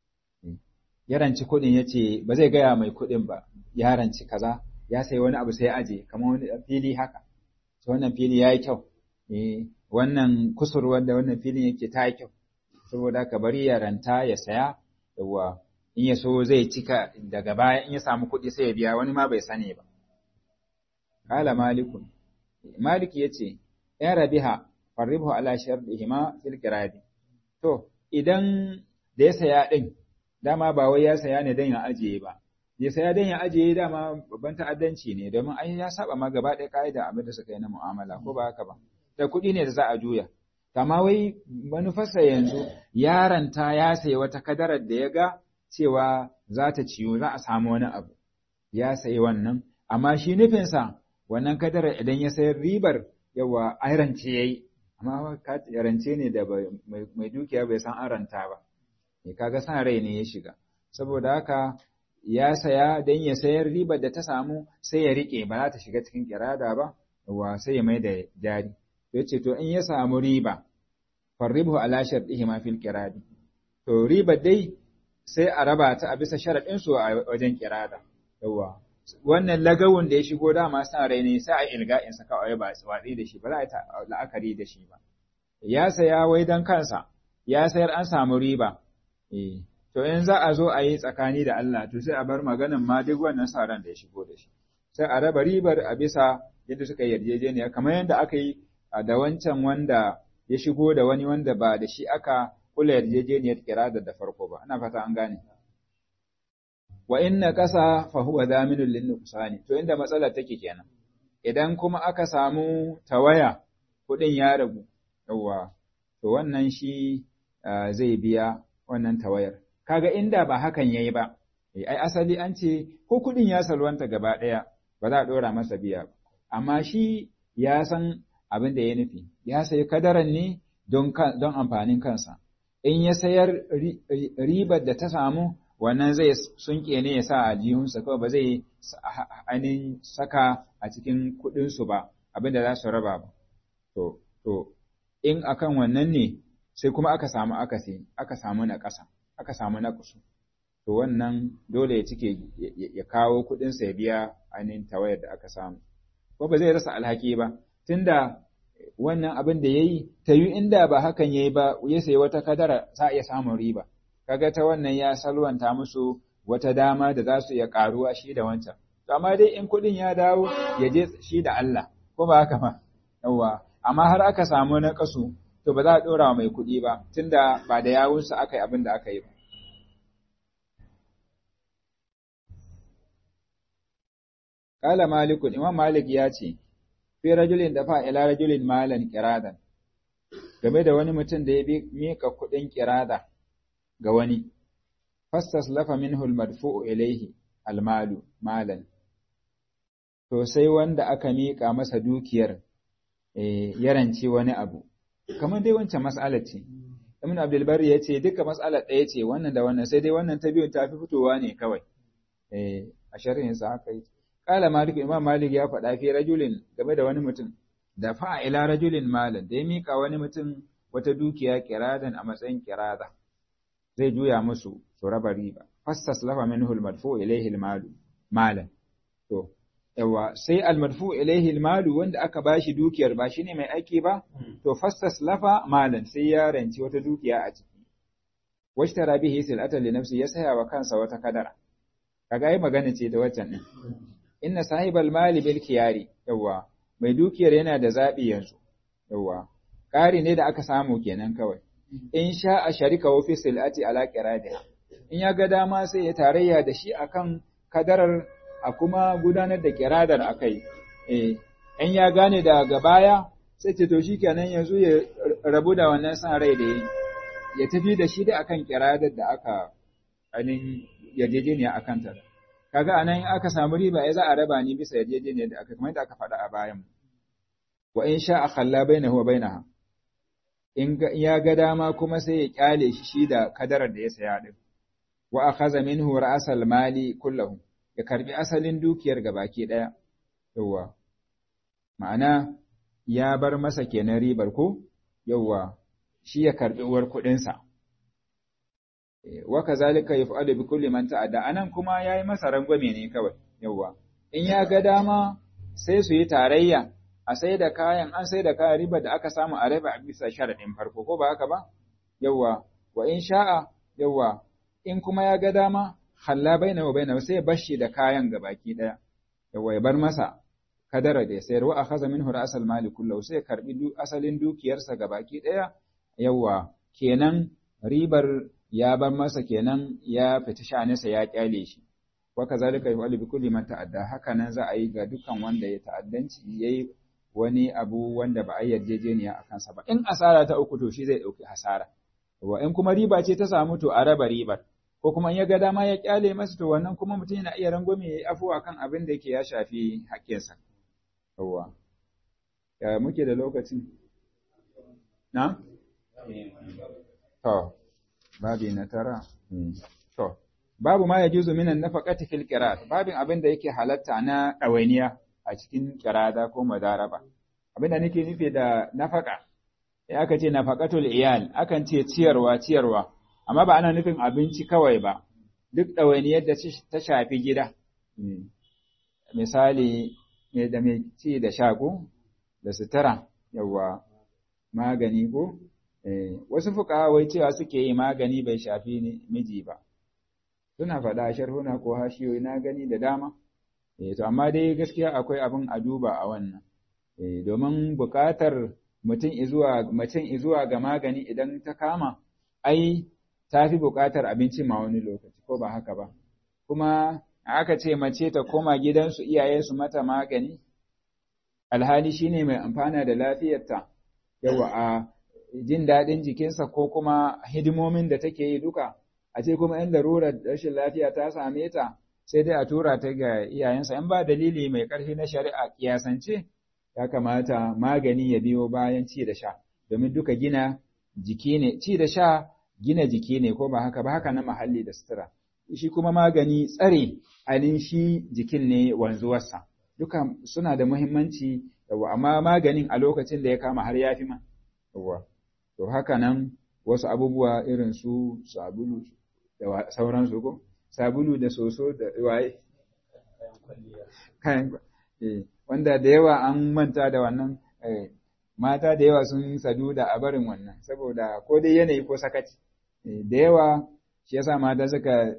Ya ranci kuɗin ya ce ba zai gaya mai kuɗin ba, ya ranci kaza, ya sayi wani abu sai ya aje, kamar wani fili haka. To wannan fili ya yi kyau, wannan kusurwar da wannan filin yake ta yi kyau. saboda ka bari ya ranta ya saya yawa in ya so zai cika daga baya in ya samu kuɗi sai ya biya wani ma bai sani ba qala malikun malik yace ya rabiha farribu ala shartihima fil qiradi to idan da ya saya din dama ba wai ya saya ne dan ya ajiye ba ya saya dan ya ajiye dama babban ta'addanci ne domin ai ya saba ma gaba ɗaya kaida abin da suka yi na mu'amala ko ba haka ba da kuɗi ne da za a juya kama wai manufarsa yanzu yaranta ya sayi wata kadarar da ya ga cewa za ta ciyo za a samu wani abu ya sayi wannan amma shi nufinsa wannan kadarar idan ya sayar ribar yawa ai rance yayi amma rance ne da mai dukiya bai san an ranta ba ne kaga san rai ne ya shiga saboda haka ya saya dan ya sayar ribar da ta samu sai ya rike ba za ta shiga cikin kirada ba wa sai ya mai da jari yace to in ya samu riba farribu ala shartihi ma fil qiradi to riba dai sai a raba ta a bisa sharadin su a wajen kirada yawa wannan lagawun da ya shigo dama sa rai ne sai a ilga in saka wai ba watsi da shi ba za a ta la'akari da shi ba ya saya wai dan kansa ya sayar an samu riba eh to in za a zo a yi tsakani da Allah to sai a bar maganan ma duk wannan sa ran da ya shigo da shi sai a raba ribar a bisa yadda suka yarjejeniya kamar yadda aka yi da wancan wanda ya shigo da wani wanda ba da shi aka kula yarjejeniyar kirada da farko ba ana fata an gane wa inna qasa fa huwa zaminul lin nuqsani to inda matsala take kenan idan kuma aka samu tawaya kudin ya ragu yawa to wannan shi zai biya wannan tawayar kaga inda ba hakan yayi ba ai asali an ce ko kudin ya salwanta gaba daya ba za a dora masa biya ba amma shi ya san abin da ya nufi ya sayi kadaran ne don don amfanin kansa in ya sayar ribar da ta samu wannan zai sunke ne ya sa a jihunsa kawai ba zai ainihin saka a cikin kuɗinsu ba abin da za su raba ba to to in akan wannan ne sai kuma aka samu akasi aka samu na ƙasa aka samu na kusu to wannan dole ya cike ya kawo kuɗinsa ya biya ainihin tawayar da aka samu ko ba zai rasa alhaki ba tunda wannan abin da yayi ta yi inda ba hakan yayi ba ya sayi wata kadara za a iya samun riba kaga ta wannan ya salwanta musu wata dama da za su iya karuwa shi da wancan to amma dai in kuɗin ya dawo ya je shi da Allah ko ba haka ba yawa amma har aka samu na kasu to ba za a dora mai kuɗi ba tunda ba da yawunsa aka yi abin da aka yi ba Kala Malikun, Imam Malik ya ce, fi rajulin dafa ila rajulin malan kiradan, game da wani mutum da ya miƙa kuɗin kirada ga wani, fastas lafa minhu almadfu'u ilaihi almalu malan. To sai wanda aka miƙa masa dukiyar ya rance wani abu, kamar dai wancan mas'alar ce. Ibn Abdul Barri ya ce duka mas'alar ɗaya ce wannan da wannan sai dai wannan ta biyun ta fi fitowa ne kawai. A sharhinsa haka yi. Kala Malik Imam Malik ya faɗa fi rajulin game da wani mutum da fa ila rajulin malan da ya mika wani mutum wata dukiya kiradan a matsayin kirada zai juya musu su raba riba fastaslafa minhu almadfu ilayhi almalu malan to yawa sai almadfu ilayhi almalu wanda aka bashi dukiyar ba shine mai aiki ba to fastaslafa malan sai ya ranci wata dukiya a ciki washtara bihi silatan li nafsi ya saya wa kansa wata kadara kaga ai magana ce da waccan din inna sahibal mali bil khiyari yawa mai dukiyar yana da zabi yanzu yawa ƙari ne da aka samu kenan kawai in sha a sharika wa fi silati ala qiradiha in ya ga dama sai ya tarayya da shi akan kadarar a kuma gudanar da kiradar akai eh in ya gane daga baya sai ce to shikenan yanzu ya rabu da wannan san rai da ya tafi da shi da akan kiradar da aka anin yarjejeniya akan ta kaga anan aka samu riba ya za a raba ni bisa yarjejeniyar da aka kamar da aka faɗa a bayan wa in sha khalla bainahu wa bainaha in ya ga dama kuma sai ya kyale shi shi da kadarar da ya saya din wa akhadha minhu ra'sal mali kullahu ya karbi asalin dukiyar gabaki daya yawa ma'ana ya bar masa kenan ribar ko yawa shi ya karbi uwar kuɗin sa wa kazalika yaf'alu bi kulli man ta'adda anan kuma yayi masa rangwame ne kawai yawa in ya ga dama sai su yi tarayya a sai da kayan an sai da kayan riba da aka samu a raba a bisa sharadin farko ko ba haka ba yawa wa in sha'a yawa in kuma ya ga dama halla baina wa baina sai ya bashi da kayan gabaki daya yawa ya bar masa kadara da sayar wa akhadha minhu ra'sal mali kullahu sai ya karbi asalin dukiyarsa gabaki daya yawa kenan ribar ya bar masa kenan ya fita sha'aninsa ya kyale shi wa kazalika yu'allu bi kulli man ta'adda haka nan za a yi ga dukkan wanda ya ta'addanci yayi wani abu wanda ba a yarjejeniya a kansa ba in asara ta uku to shi zai dauki hasara wa in kuma riba ce ta samu to a raba ribar ko kuma in ya ga dama ya kyale masa to wannan kuma mutum yana iya rangwame yayi afuwa kan abin da yake ya shafi haƙƙinsa yawa ya muke da lokaci na to babi na tara to babu ma yajuzu minan nafaqati fil qirat babin abin da yake halatta na ɗawainiya a cikin kirada ko madaraba abin da nake nufi da nafaka ya aka ce nafaqatul iyal akan ce ciyarwa ciyarwa amma ba ana nufin abinci kawai ba duk ɗawainiyar da ta shafi gida misali me da mai ci da sha ko da sutura yawa magani ko wasu fuqaha wai cewa suke yi magani bai shafi miji ba suna faɗa sharhuna ko hashiyoyi na gani da dama eh to amma dai gaskiya akwai abin a duba a wannan eh domin buƙatar mutum izuwa mutum izuwa ga magani idan ta kama ai tafi buƙatar abinci ma wani lokaci ko ba haka ba kuma aka ce mace ta koma gidansu iyaye su mata magani alhali shine mai amfana da lafiyarta yawa a jin daɗin jikinsa ko kuma hidimomin da take yi duka a ce kuma in larurar rashin lafiya ta same ta sai dai a tura ta ga iyayensa in ba dalili mai ƙarfi na shari'a kiyasance ya kamata magani ya biyo bayan ci da sha domin duka gina jiki ne ci da sha gina jiki ne ko ba haka ba haka na mahalli da sutura shi kuma magani tsare ainihin shi jikin ne wanzuwarsa duka suna da muhimmanci yawa amma maganin a lokacin da ya kama har ya fi ma yawa to haka nan wasu abubuwa irin su sabulu da sauransu ko sabulu da soso da waye kayan wanda da yawa an manta da wannan mata da yawa sun sadu da abarin wannan saboda ko dai yanayi ko sakaci da yawa shi yasa mata suka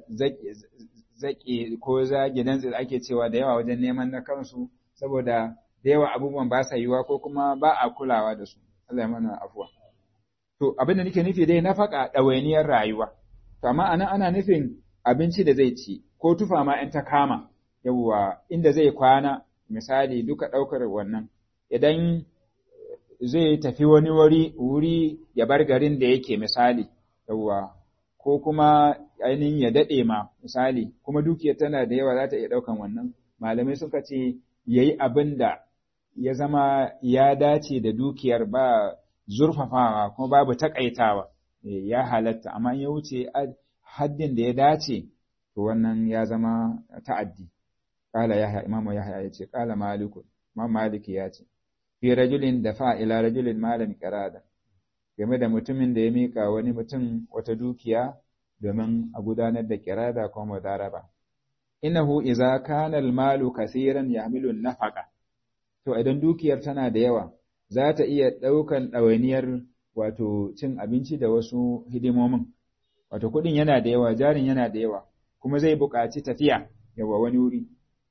zaƙe ko zage dan ake cewa da yawa wajen neman na kansu saboda da yawa abubuwan ba sa yiwa ko kuma ba a kulawa da su Allah ya mana afuwa to abin da nake nufi dai nafaka ɗawainiyar rayuwa to amma anan ana nufin abinci da zai ci ko tufa ma in ta kama yawwa inda zai kwana misali duka ɗaukar wannan idan zai tafi wani wuri wuri ya bar garin da yake misali yawwa ko kuma ainihin ya daɗe ma misali kuma dukiyar tana da yawa za ta iya ɗaukan wannan malamai suka ce yayi abin da ya zama ya dace da dukiyar ba zurfafawa kuma babu takaitawa ya halatta amma in ya wuce haddin da ya dace to wannan ya zama ta'addi qala yahya imamu yahya yace qala maliku imam maliki yace fi rajulin dafa ila rajulin malan qarada game da mutumin da ya mika wani mutum wata dukiya domin a gudanar da kirada ko mudaraba innahu idza kana al-malu kaseeran yahmilu an-nafaqa to idan dukiyar tana da yawa za ta iya ɗaukan ɗawainiyar wato cin abinci da wasu hidimomin wato kuɗin yana da yawa jarin yana da yawa kuma zai buƙaci tafiya yawa wani wuri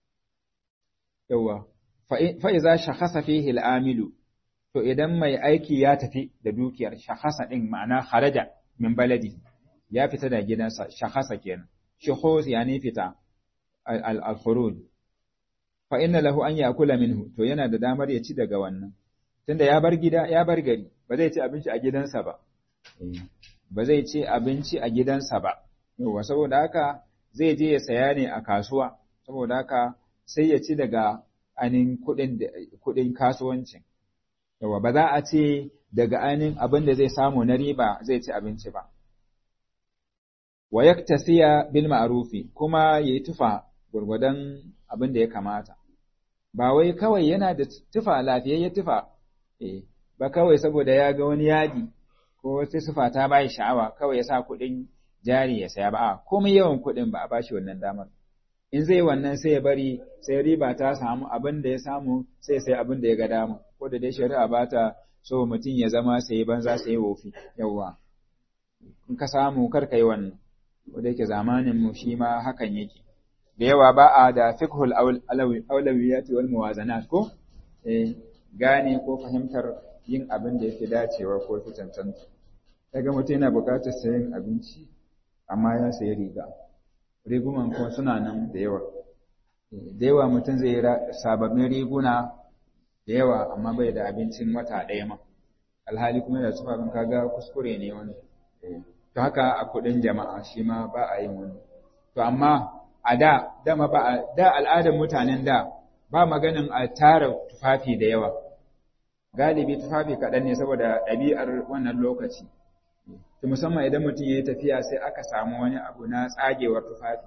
yawa fa iza shakhasa fihi al-amilu to idan mai aiki ya tafi da dukiyar shakhasa din ma'ana kharaja min baladi ya fita da gidansa shakhasa kenan shukhus yani fita al-khuruj fa inna lahu an yakula minhu to yana da damar ya ci daga wannan tunda ya bar gida ya bar gari ba zai ci abinci a gidansa ba ba zai ci abinci a gidansa ba yawa saboda haka zai je ya saya ne a kasuwa saboda haka sai ya ci daga anin kuɗin kuɗin kasuwancin yawa ba za a ce daga anin abin da zai samu na riba zai ci abinci ba wa yaktasiya bil ma'rufi kuma yayi tufa gurgudan abin da ya kamata ba wai kawai yana da tufa lafiyayye tufa eh ba kawai saboda ya ga wani yadi ko wata tufa ta bai sha'awa kawai ya sa kuɗin jari ya saya ba komai yawan kuɗin ba a bashi wannan damar in zai wannan sai ya bari sai riba ta samu abin da ya samu sai sai abin da ya ga dama ko da dai shari'a ba ta so mutum ya zama sai banza sai wofi yawa in ka samu kar kai wannan wanda yake zamanin mu shi ma hakan yake da yawa ba a da fiqhul awlawiyat wal muwazanat ko eh gane ko fahimtar yin abin da yake dacewa ko fi cancanta daga mutum yana buƙatar sayan abinci amma ya sayi riga rigunan kuma suna nan da yawa da yawa mutum zai yi sababbin riguna da yawa amma bai da abincin wata ɗaya ma alhali kuma da tufafin kaga kuskure ne wani to haka a kuɗin jama'a shi ma ba a yin wani to amma a da dama ba a da al'adar mutanen da ba maganin a tara tufafi da yawa galibi tufafi kaɗan ne saboda ɗabi'ar wannan lokaci to musamman idan mutum ya yi tafiya sai aka samu wani abu na tsagewar tufafi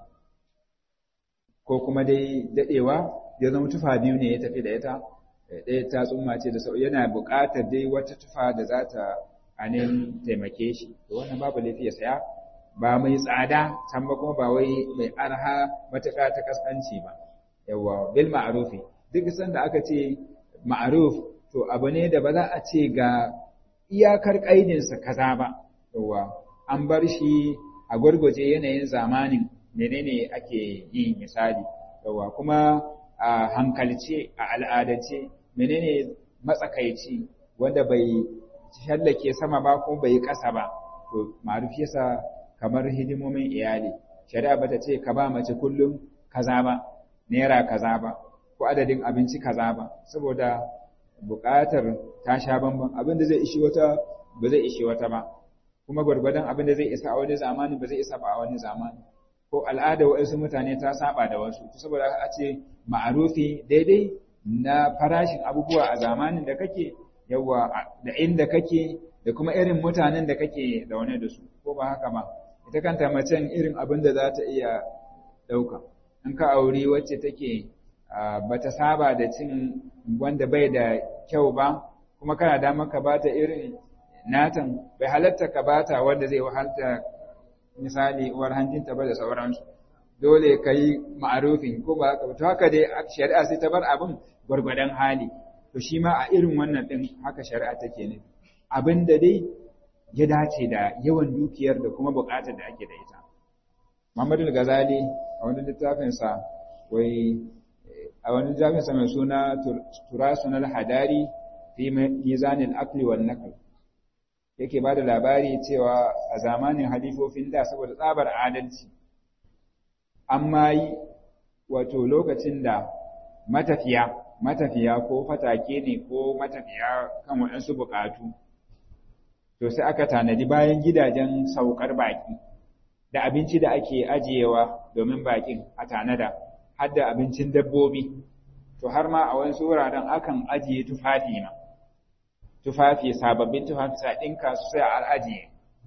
ko kuma dai daɗewa ya zama tufa biyu ne ya tafi da ita ɗaya ta tsumma ce da sau yana buƙatar dai wata tufa da za ta anin taimake shi to wannan babu laifi ya saya ba mai tsada can ba kuma ba wai mai arha matuƙa ta kaskanci ba yawa bil ma'rufi duk sanda aka ce ma'ruf to abu ne da ba za a ce ga iyakar ƙaidinsa kaza ba yawa an bar shi a gwargwaje yanayin zamanin menene ake yi misali yawa kuma a hankalce a al'adace menene matsakaici wanda bai shallake sama ba ko bai ƙasa ba to ma'ruf yasa kamar hidimomin iyali shari'a bata ce ka ba mace kullum kaza ba naira kaza ba ko adadin abinci kaza ba saboda buƙatar ta sha bamban abin da zai ishi wata ba zai ishi wata ba kuma gwargwadon abin da zai isa a wani zamani ba zai isa ba a wani zamani ko al'ada waɗansu mutane ta saba da wasu saboda a ce ma'arufi daidai na farashin abubuwa a zamanin da kake yawa da inda kake da kuma irin mutanen da kake zaune da su ko ba haka ba ita kanta macen irin abin da za ta iya ɗauka in ka auri wacce take ba ta saba da cin wanda bai da kyau ba kuma kana damar ka bata irin natan bai halatta ka bata wanda zai wahalta misali uwar hanjinta ba da sauransu dole ka yi ma'arufin ko ba haka to haka dai shari'a sai ta bar abin gwargwadon hali to shi ma a irin wannan din haka shari'a take ne abin da dai ya dace da yawan dukiyar da kuma buƙatar da ake da ita Muhammadu Ghazali a wani littafinsa wai a wani littafinsa mai suna Turasun al-Hadari fi Mizanil Aqli wan Naql yake ba da labari cewa a zamanin halifofin da saboda tsabar adalci amma yi wato lokacin da matafiya matafiya ko fatake ne ko matafiya kan waɗansu buƙatu to sai aka tanadi bayan gidajen saukar baƙi da abinci da ake ajiyewa domin baƙin a tanada har da abincin dabbobi to har ma a wasu wuraren akan ajiye tufafi ma tufafi sababbin tufafi sa ɗinka su sai a ajiye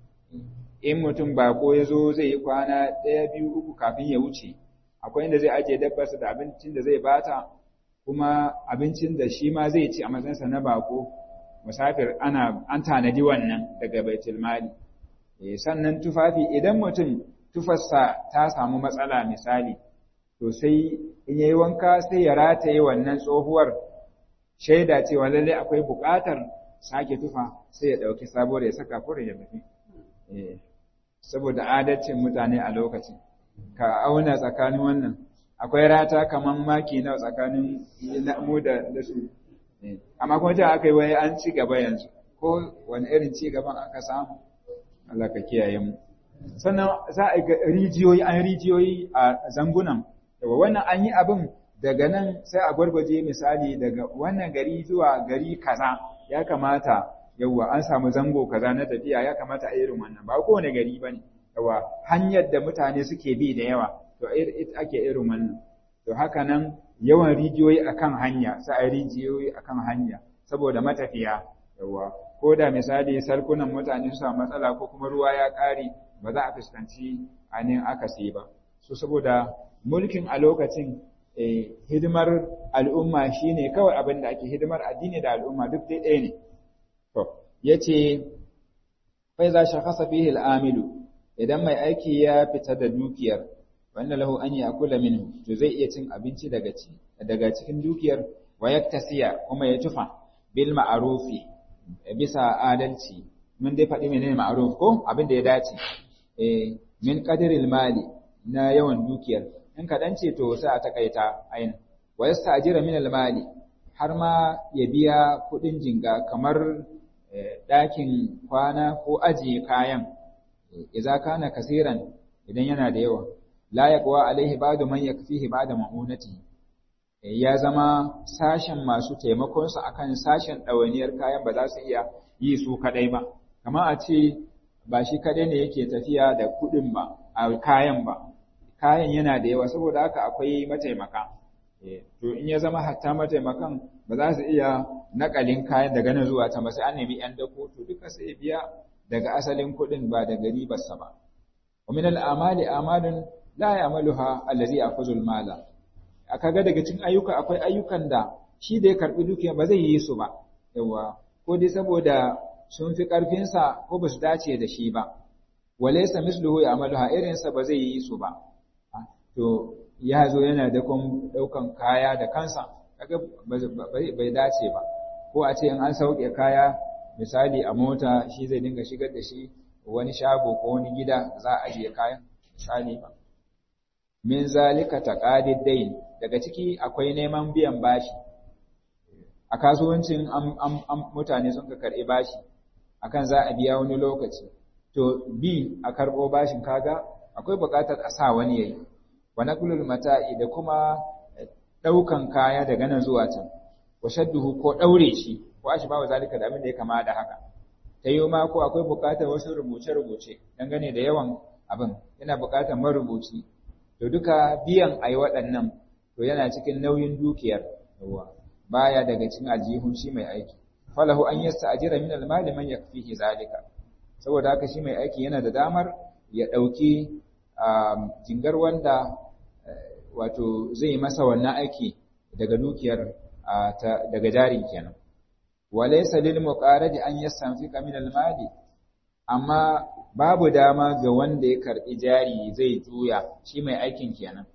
in mutum bako ya zo zai yi kwana ɗaya biyu uku kafin ya wuce akwai inda zai ajiye dabbarsa da abincin da zai bata kuma abincin da shi ma zai ci a matsayinsa na bako musafir ana an tanadi wannan daga baitul mali eh sannan tufafi idan mutum tufarsa ta samu matsala misali to sai in yayi wanka sai ya rataye wannan tsohuwar shaida cewa lalle akwai buƙatar sake tufa sai ya dauki sabuwar ya saka fure ya tafi eh saboda adalcin mutane a lokacin ka auna tsakanin wannan akwai rata kaman maki na tsakanin mu da da su amma kuma ta aka yi wai an ci gaba yanzu ko wani irin ci gaban aka samu Allah ka kiyaye mu sannan za a ga rijiyoyi an rijiyoyi a zangunan yawa wannan an yi abin daga nan sai a gwargwaje misali daga wannan gari zuwa gari kaza ya kamata yawa an samu zango kaza na tafiya ya kamata a irin wannan ba kowane gari bane yawa hanyar da mutane suke bi da yawa to ita ake irin wannan to haka nan yawan rijiyoyi akan hanya sai a rijiyoyi akan hanya saboda matafiya yawa ko da misali sarkunan mutane su samu matsala ko kuma ruwa ya ƙare ba za a fuskanci ainihin akasi ba so saboda mulkin a lokacin eh, hidimar al'umma shine kawai abin da ake hidimar addini da al'umma duk dai ɗaya ne to yace fa iza shakhasa fihi al'amilu idan mai aiki ya fita da dukiyar wanda lahu an yakula minhu to zai iya cin abinci daga ci daga cikin dukiyar wa yaktasiya kuma ya tufa bil ma'rufi bisa adalci mun dai faɗi menene ma'ruf ko abin da ya dace eh min qadril mali na yawan dukiyar in kaɗan ce to sai a takaita ayin wa yasta'jira min al mali har ma ya biya kuɗin jinga kamar ɗakin kwana ko ajiye kayan idza kana kasiran idan yana da yawa la yaqwa alaihi ba'du man yakfihi ba'da ma'unati ya zama sashen masu taimakon sa akan sashen ɗawainiyar kayan ba za su iya yi su kadai ba kamar a ce ba shi kadai ne yake tafiya da kuɗin ba a kayan ba kayan yana da yawa saboda haka akwai mataimaka to in ya zama hatta mataimakan ba za su iya nakalin kayan daga nan zuwa ta ba sai an nemi yan dako to duka sai biya daga asalin kuɗin ba daga ribarsa ba wa min al-amali amalun la ya'maluha allazi ya'khudhu al-mala aka ga daga cikin ayyuka akwai ayyukan da shi da ya karbi dukiya ba zai yi su ba yawa ko dai saboda sun fi karfin sa ko ba su dace da shi ba walaysa misluhu ya'maluha irin sa ba zai yi su ba to ya zo yana da daukan kaya da kansa kaga bai dace ba ko a ce in an sauke kaya misali a mota shi zai dinga shigar da shi wani shago ko wani gida za a ajiye kayan misali ba min zalika taqadid dain daga ciki akwai neman biyan bashi a kasuwancin an mutane sun ka karɓi bashi akan za a biya wani lokaci to bi a karɓo bashin kaga akwai buƙatar a sa wani yayi wa naqlul mata'i da kuma ɗaukan kaya daga nan zuwa can wa shadduhu ko ɗaure shi ko ashi ba zalika da abin da ya kama da haka ta yi ma ko akwai buƙatar wasu rubuce-rubuce dangane da yawan abin yana buƙatar marubuci to duka biyan ayi waɗannan to yana cikin nauyin dukiyar yawa baya daga cikin aljihun shi mai aiki falahu an yasta'jira min al-mali man yakfihi zalika saboda haka shi mai aiki yana da damar ya ɗauki jingar wanda wato zai masa wannan aiki daga dukiyar daga jari kenan walaysa lil muqaradi an yastanfika min al mali amma babu dama ga wanda ya karbi jari zai juya shi mai aikin kenan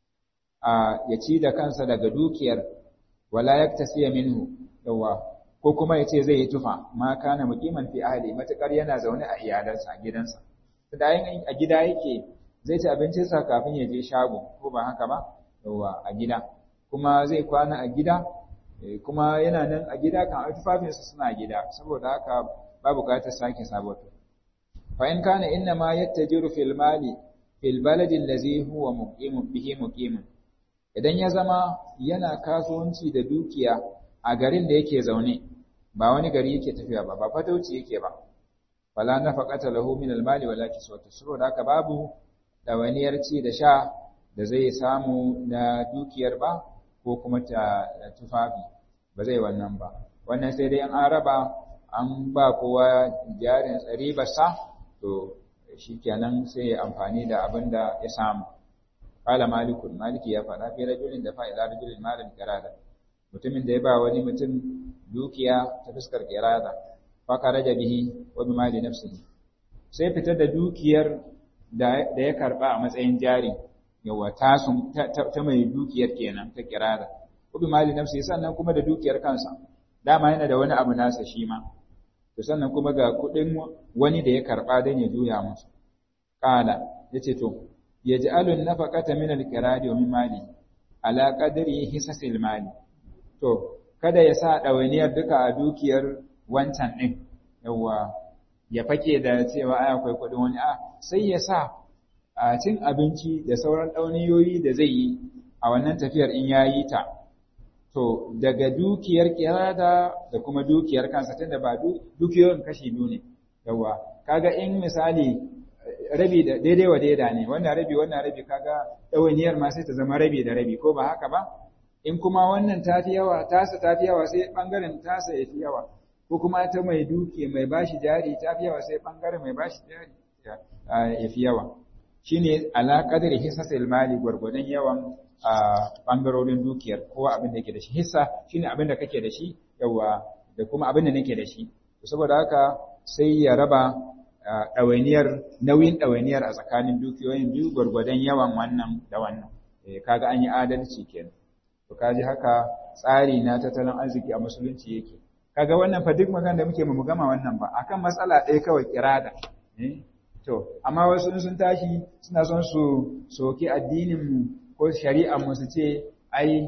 a ya ci da kansa daga dukiyar wala yaktasiya minhu yawa ko kuma yace zai yi tufa ma kana muqiman fi ahli matakar yana zaune a iyalansa a gidansa da yin a gida yake zai ci abincinsa kafin ya je shago ko ba haka ba yawa a gida kuma zai kwana a gida kuma yana nan a gida kan tufafinsa suna gida saboda haka ba bukatar sake sabota fa in kana inna ma yattajiru fil mali fil baladi allazi huwa muqimun bihi muqimun idan ya zama yana kasuwanci da dukiya a garin da yake zaune ba wani gari yake tafiya ba ba fatauci yake ba fala nafaqata lahu min al mali wala kiswatu saboda haka babu dawaniyar ci da sha da zai samu na dukiyar ba ko kuma ta tufafi ba zai wannan ba wannan sai dai an araba an ba kowa jarin ribarsa to shikenan sai ya amfani da abin da ya samu qala malikun maliki ya faɗa fi rajulin da fa'ila rajulin malan qirada mutumin da ya ba wani mutum dukiya ta fuskar qirada fa karaja bihi wa bi mali nafsihi sai fitar da dukiyar da ya karba a matsayin jari yawa tasun ta mai dukiyar kenan ta kirara ubi mali nafsi sannan kuma da dukiyar kansa dama yana da wani abu nasa shi ma to sannan kuma ga kudin wani da ya karba dan ya juya musu qala yace to yaj'alun nafaqata min al-qiradi wa min mali ala qadri hisasil mali to kada ya sa dawainiyar duka a dukiyar wancan din yawa ya fake da cewa ai akwai kudin wani a sai ya sa a cin abinci da sauran dauniyoyi da zai yi a wannan tafiyar in yayi ta to daga dukiyar kirada da kuma dukiyar kansa tunda ba dukiyoyin kashi biyu ne yawa kaga in misali rabi da daidai wa daida ne wannan rabi wannan rabi kaga dawainiyar ma sai ta zama rabi da rabi ko ba haka ba in kuma wannan tafi yawa tasa tafi yawa sai bangaren tasa yafi yawa ko kuma ta mai duke mai bashi jari tafi yawa sai bangaren mai bashi jari yafi yawa shine ala qadri hisasil mali gurgudan yawan bangarorin dukiyar kowa abin da yake da shi hissa shine abin da kake da shi yawa da kuma abin da nake da shi saboda haka sai ya raba ɗawainiyar nauyin ɗawainiyar a tsakanin dukiyoyin biyu gwargwadon yawan wannan da wannan kaga an yi adalci kenan to kaji haka tsari na tattalin arziki a musulunci yake kaga wannan fa duk magana da muke mu gama wannan ba akan matsala ɗaya kawai kirada eh to amma wasu sun tashi suna son su soki addinin mu ko shari'ar mu su ce ai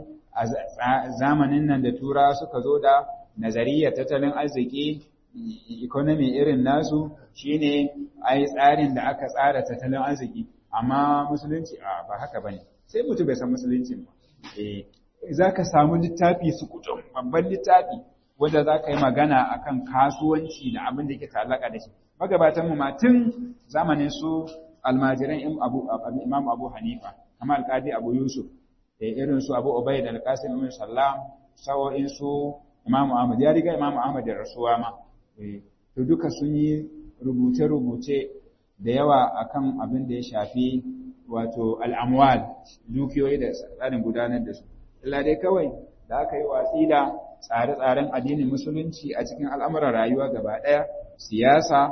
a zamanin nan da tura suka zo da nazariyar tattalin arziki economy irin nasu shine ai tsarin da aka tsara tattalin arziki amma musulunci a ba haka bane sai mutum bai san musulunci ba eh zaka samu littafi su kutum babban littafi wanda zaka yi magana akan kasuwanci da abin da yake talaka da shi magabatan mu ma tun zamanin su almajiran Imam Abu Hanifa kamar Al-Qadi Abu Yusuf da irin su Abu Ubayd al-Qasim ibn Sallam sawo'in su Imam Ahmad ya riga Imam Ahmad da rasuwa ma to duka sun yi rubuce-rubuce da yawa akan abin da ya shafi wato al'amwal dukiyoyi da tsarin gudanar da su illa dai kawai da aka yi watsi da tsare-tsaren addinin musulunci a cikin al'amuran rayuwa gaba ɗaya siyasa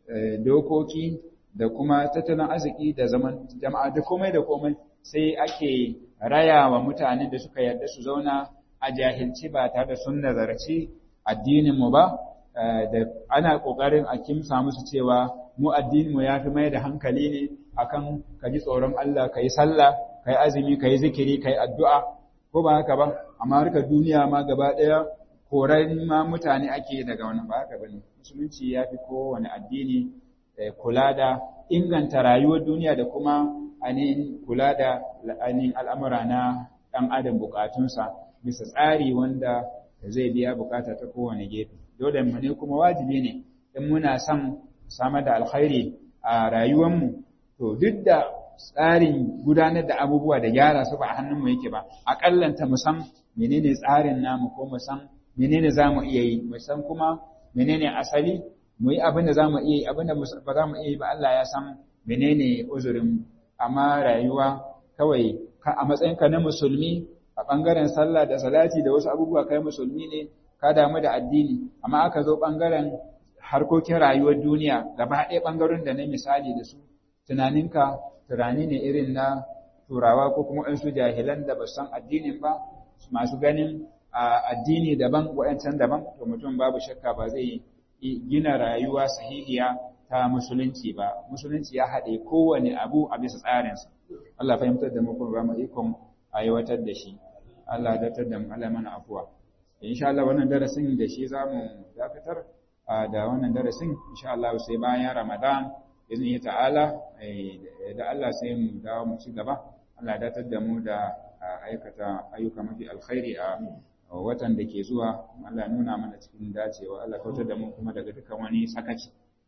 dokoki da kuma tattalin arziki da zaman jama'a da komai da komai sai ake raya wa mutanen da suka yarda su zauna a jahilci ba tare da sun nazarci addininmu ba da ana ƙoƙarin a kimsa musu cewa mu addininmu ya fi mai da hankali ne akan ka ji tsoron Allah ka yi sallah ka yi azumi ka yi zikiri ka yi addu'a ko ba haka ba amma harkar duniya ma gaba ɗaya koran ma mutane ake daga wani ba haka bane musulunci ya fi kowane addini kula da inganta rayuwar duniya da kuma ainihin kula da ainihin al'amura na ɗan adam bukatunsa bisa tsari wanda zai biya bukata ta kowane gefe dole mu ne kuma wajibi ne in muna son samar da alkhairi a rayuwarmu to duk da tsarin gudanar da abubuwa da gyara su ba a hannunmu yake ba aƙallanta mu san menene tsarin namu ko mu san menene za mu iya yi mu san kuma menene asali mu yi abin da za mu iya yi abin da ba za mu iya yi ba Allah ya san menene uzurin amma rayuwa kawai a matsayinka na musulmi a ɓangaren sallah da salati da wasu abubuwa kai musulmi ne ka damu da addini amma aka zo ɓangaren harkokin rayuwar duniya gaba ɗaya ɓangaren da na misali da su tunaninka tunani ne irin na turawa ko kuma ɗansu jahilan da ba san addinin ba masu ganin addini daban wa'yancan daban to mutum babu shakka ba zai gina rayuwa sahihiya ta musulunci ba musulunci ya haɗe kowane abu a bisa tsarinsa Allah fahimtar da mu kuma ba mu ikon aiwatar da shi Allah datar da mu Allah mana afuwa insha Allah wannan darasin da shi zamu dakatar da wannan darasin insha Allah sai bayan Ramadan izini ta'ala da Allah sai mu dawo mu ci gaba Allah datar da mu da aikata ayyuka mafi alkhairi a watan da ke zuwa Allah nuna mana cikin dacewa Allah kautar da mu kuma daga dukkan wani sakaci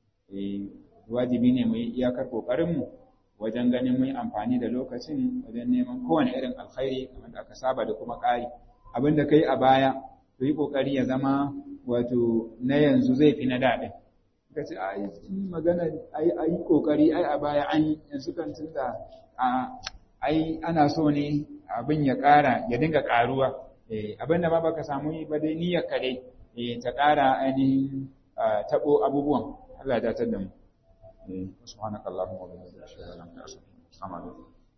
wajibi ne mu yi iyakar kokarin mu wajen ganin mun yi amfani da lokacin wajen neman kowane irin alkhairi kamar da aka saba da kuma ƙari abin da kai a baya to yi kokari ya zama wato na yanzu zai fi na daɗin ka ce ai magana ai ai kokari ai a baya an yanzu kan tunda a ai ana so ne abin ya ƙara ya dinga ƙaruwa eh abin da ba baka samu yi ba dai niyyar ka dai eh ta ƙara ainihin tabo abubuwan Allah ya datar da mu eh subhanakallahumma wa bihamdika ashhadu an la ilaha illa anta astaghfiruka wa atubu ilaik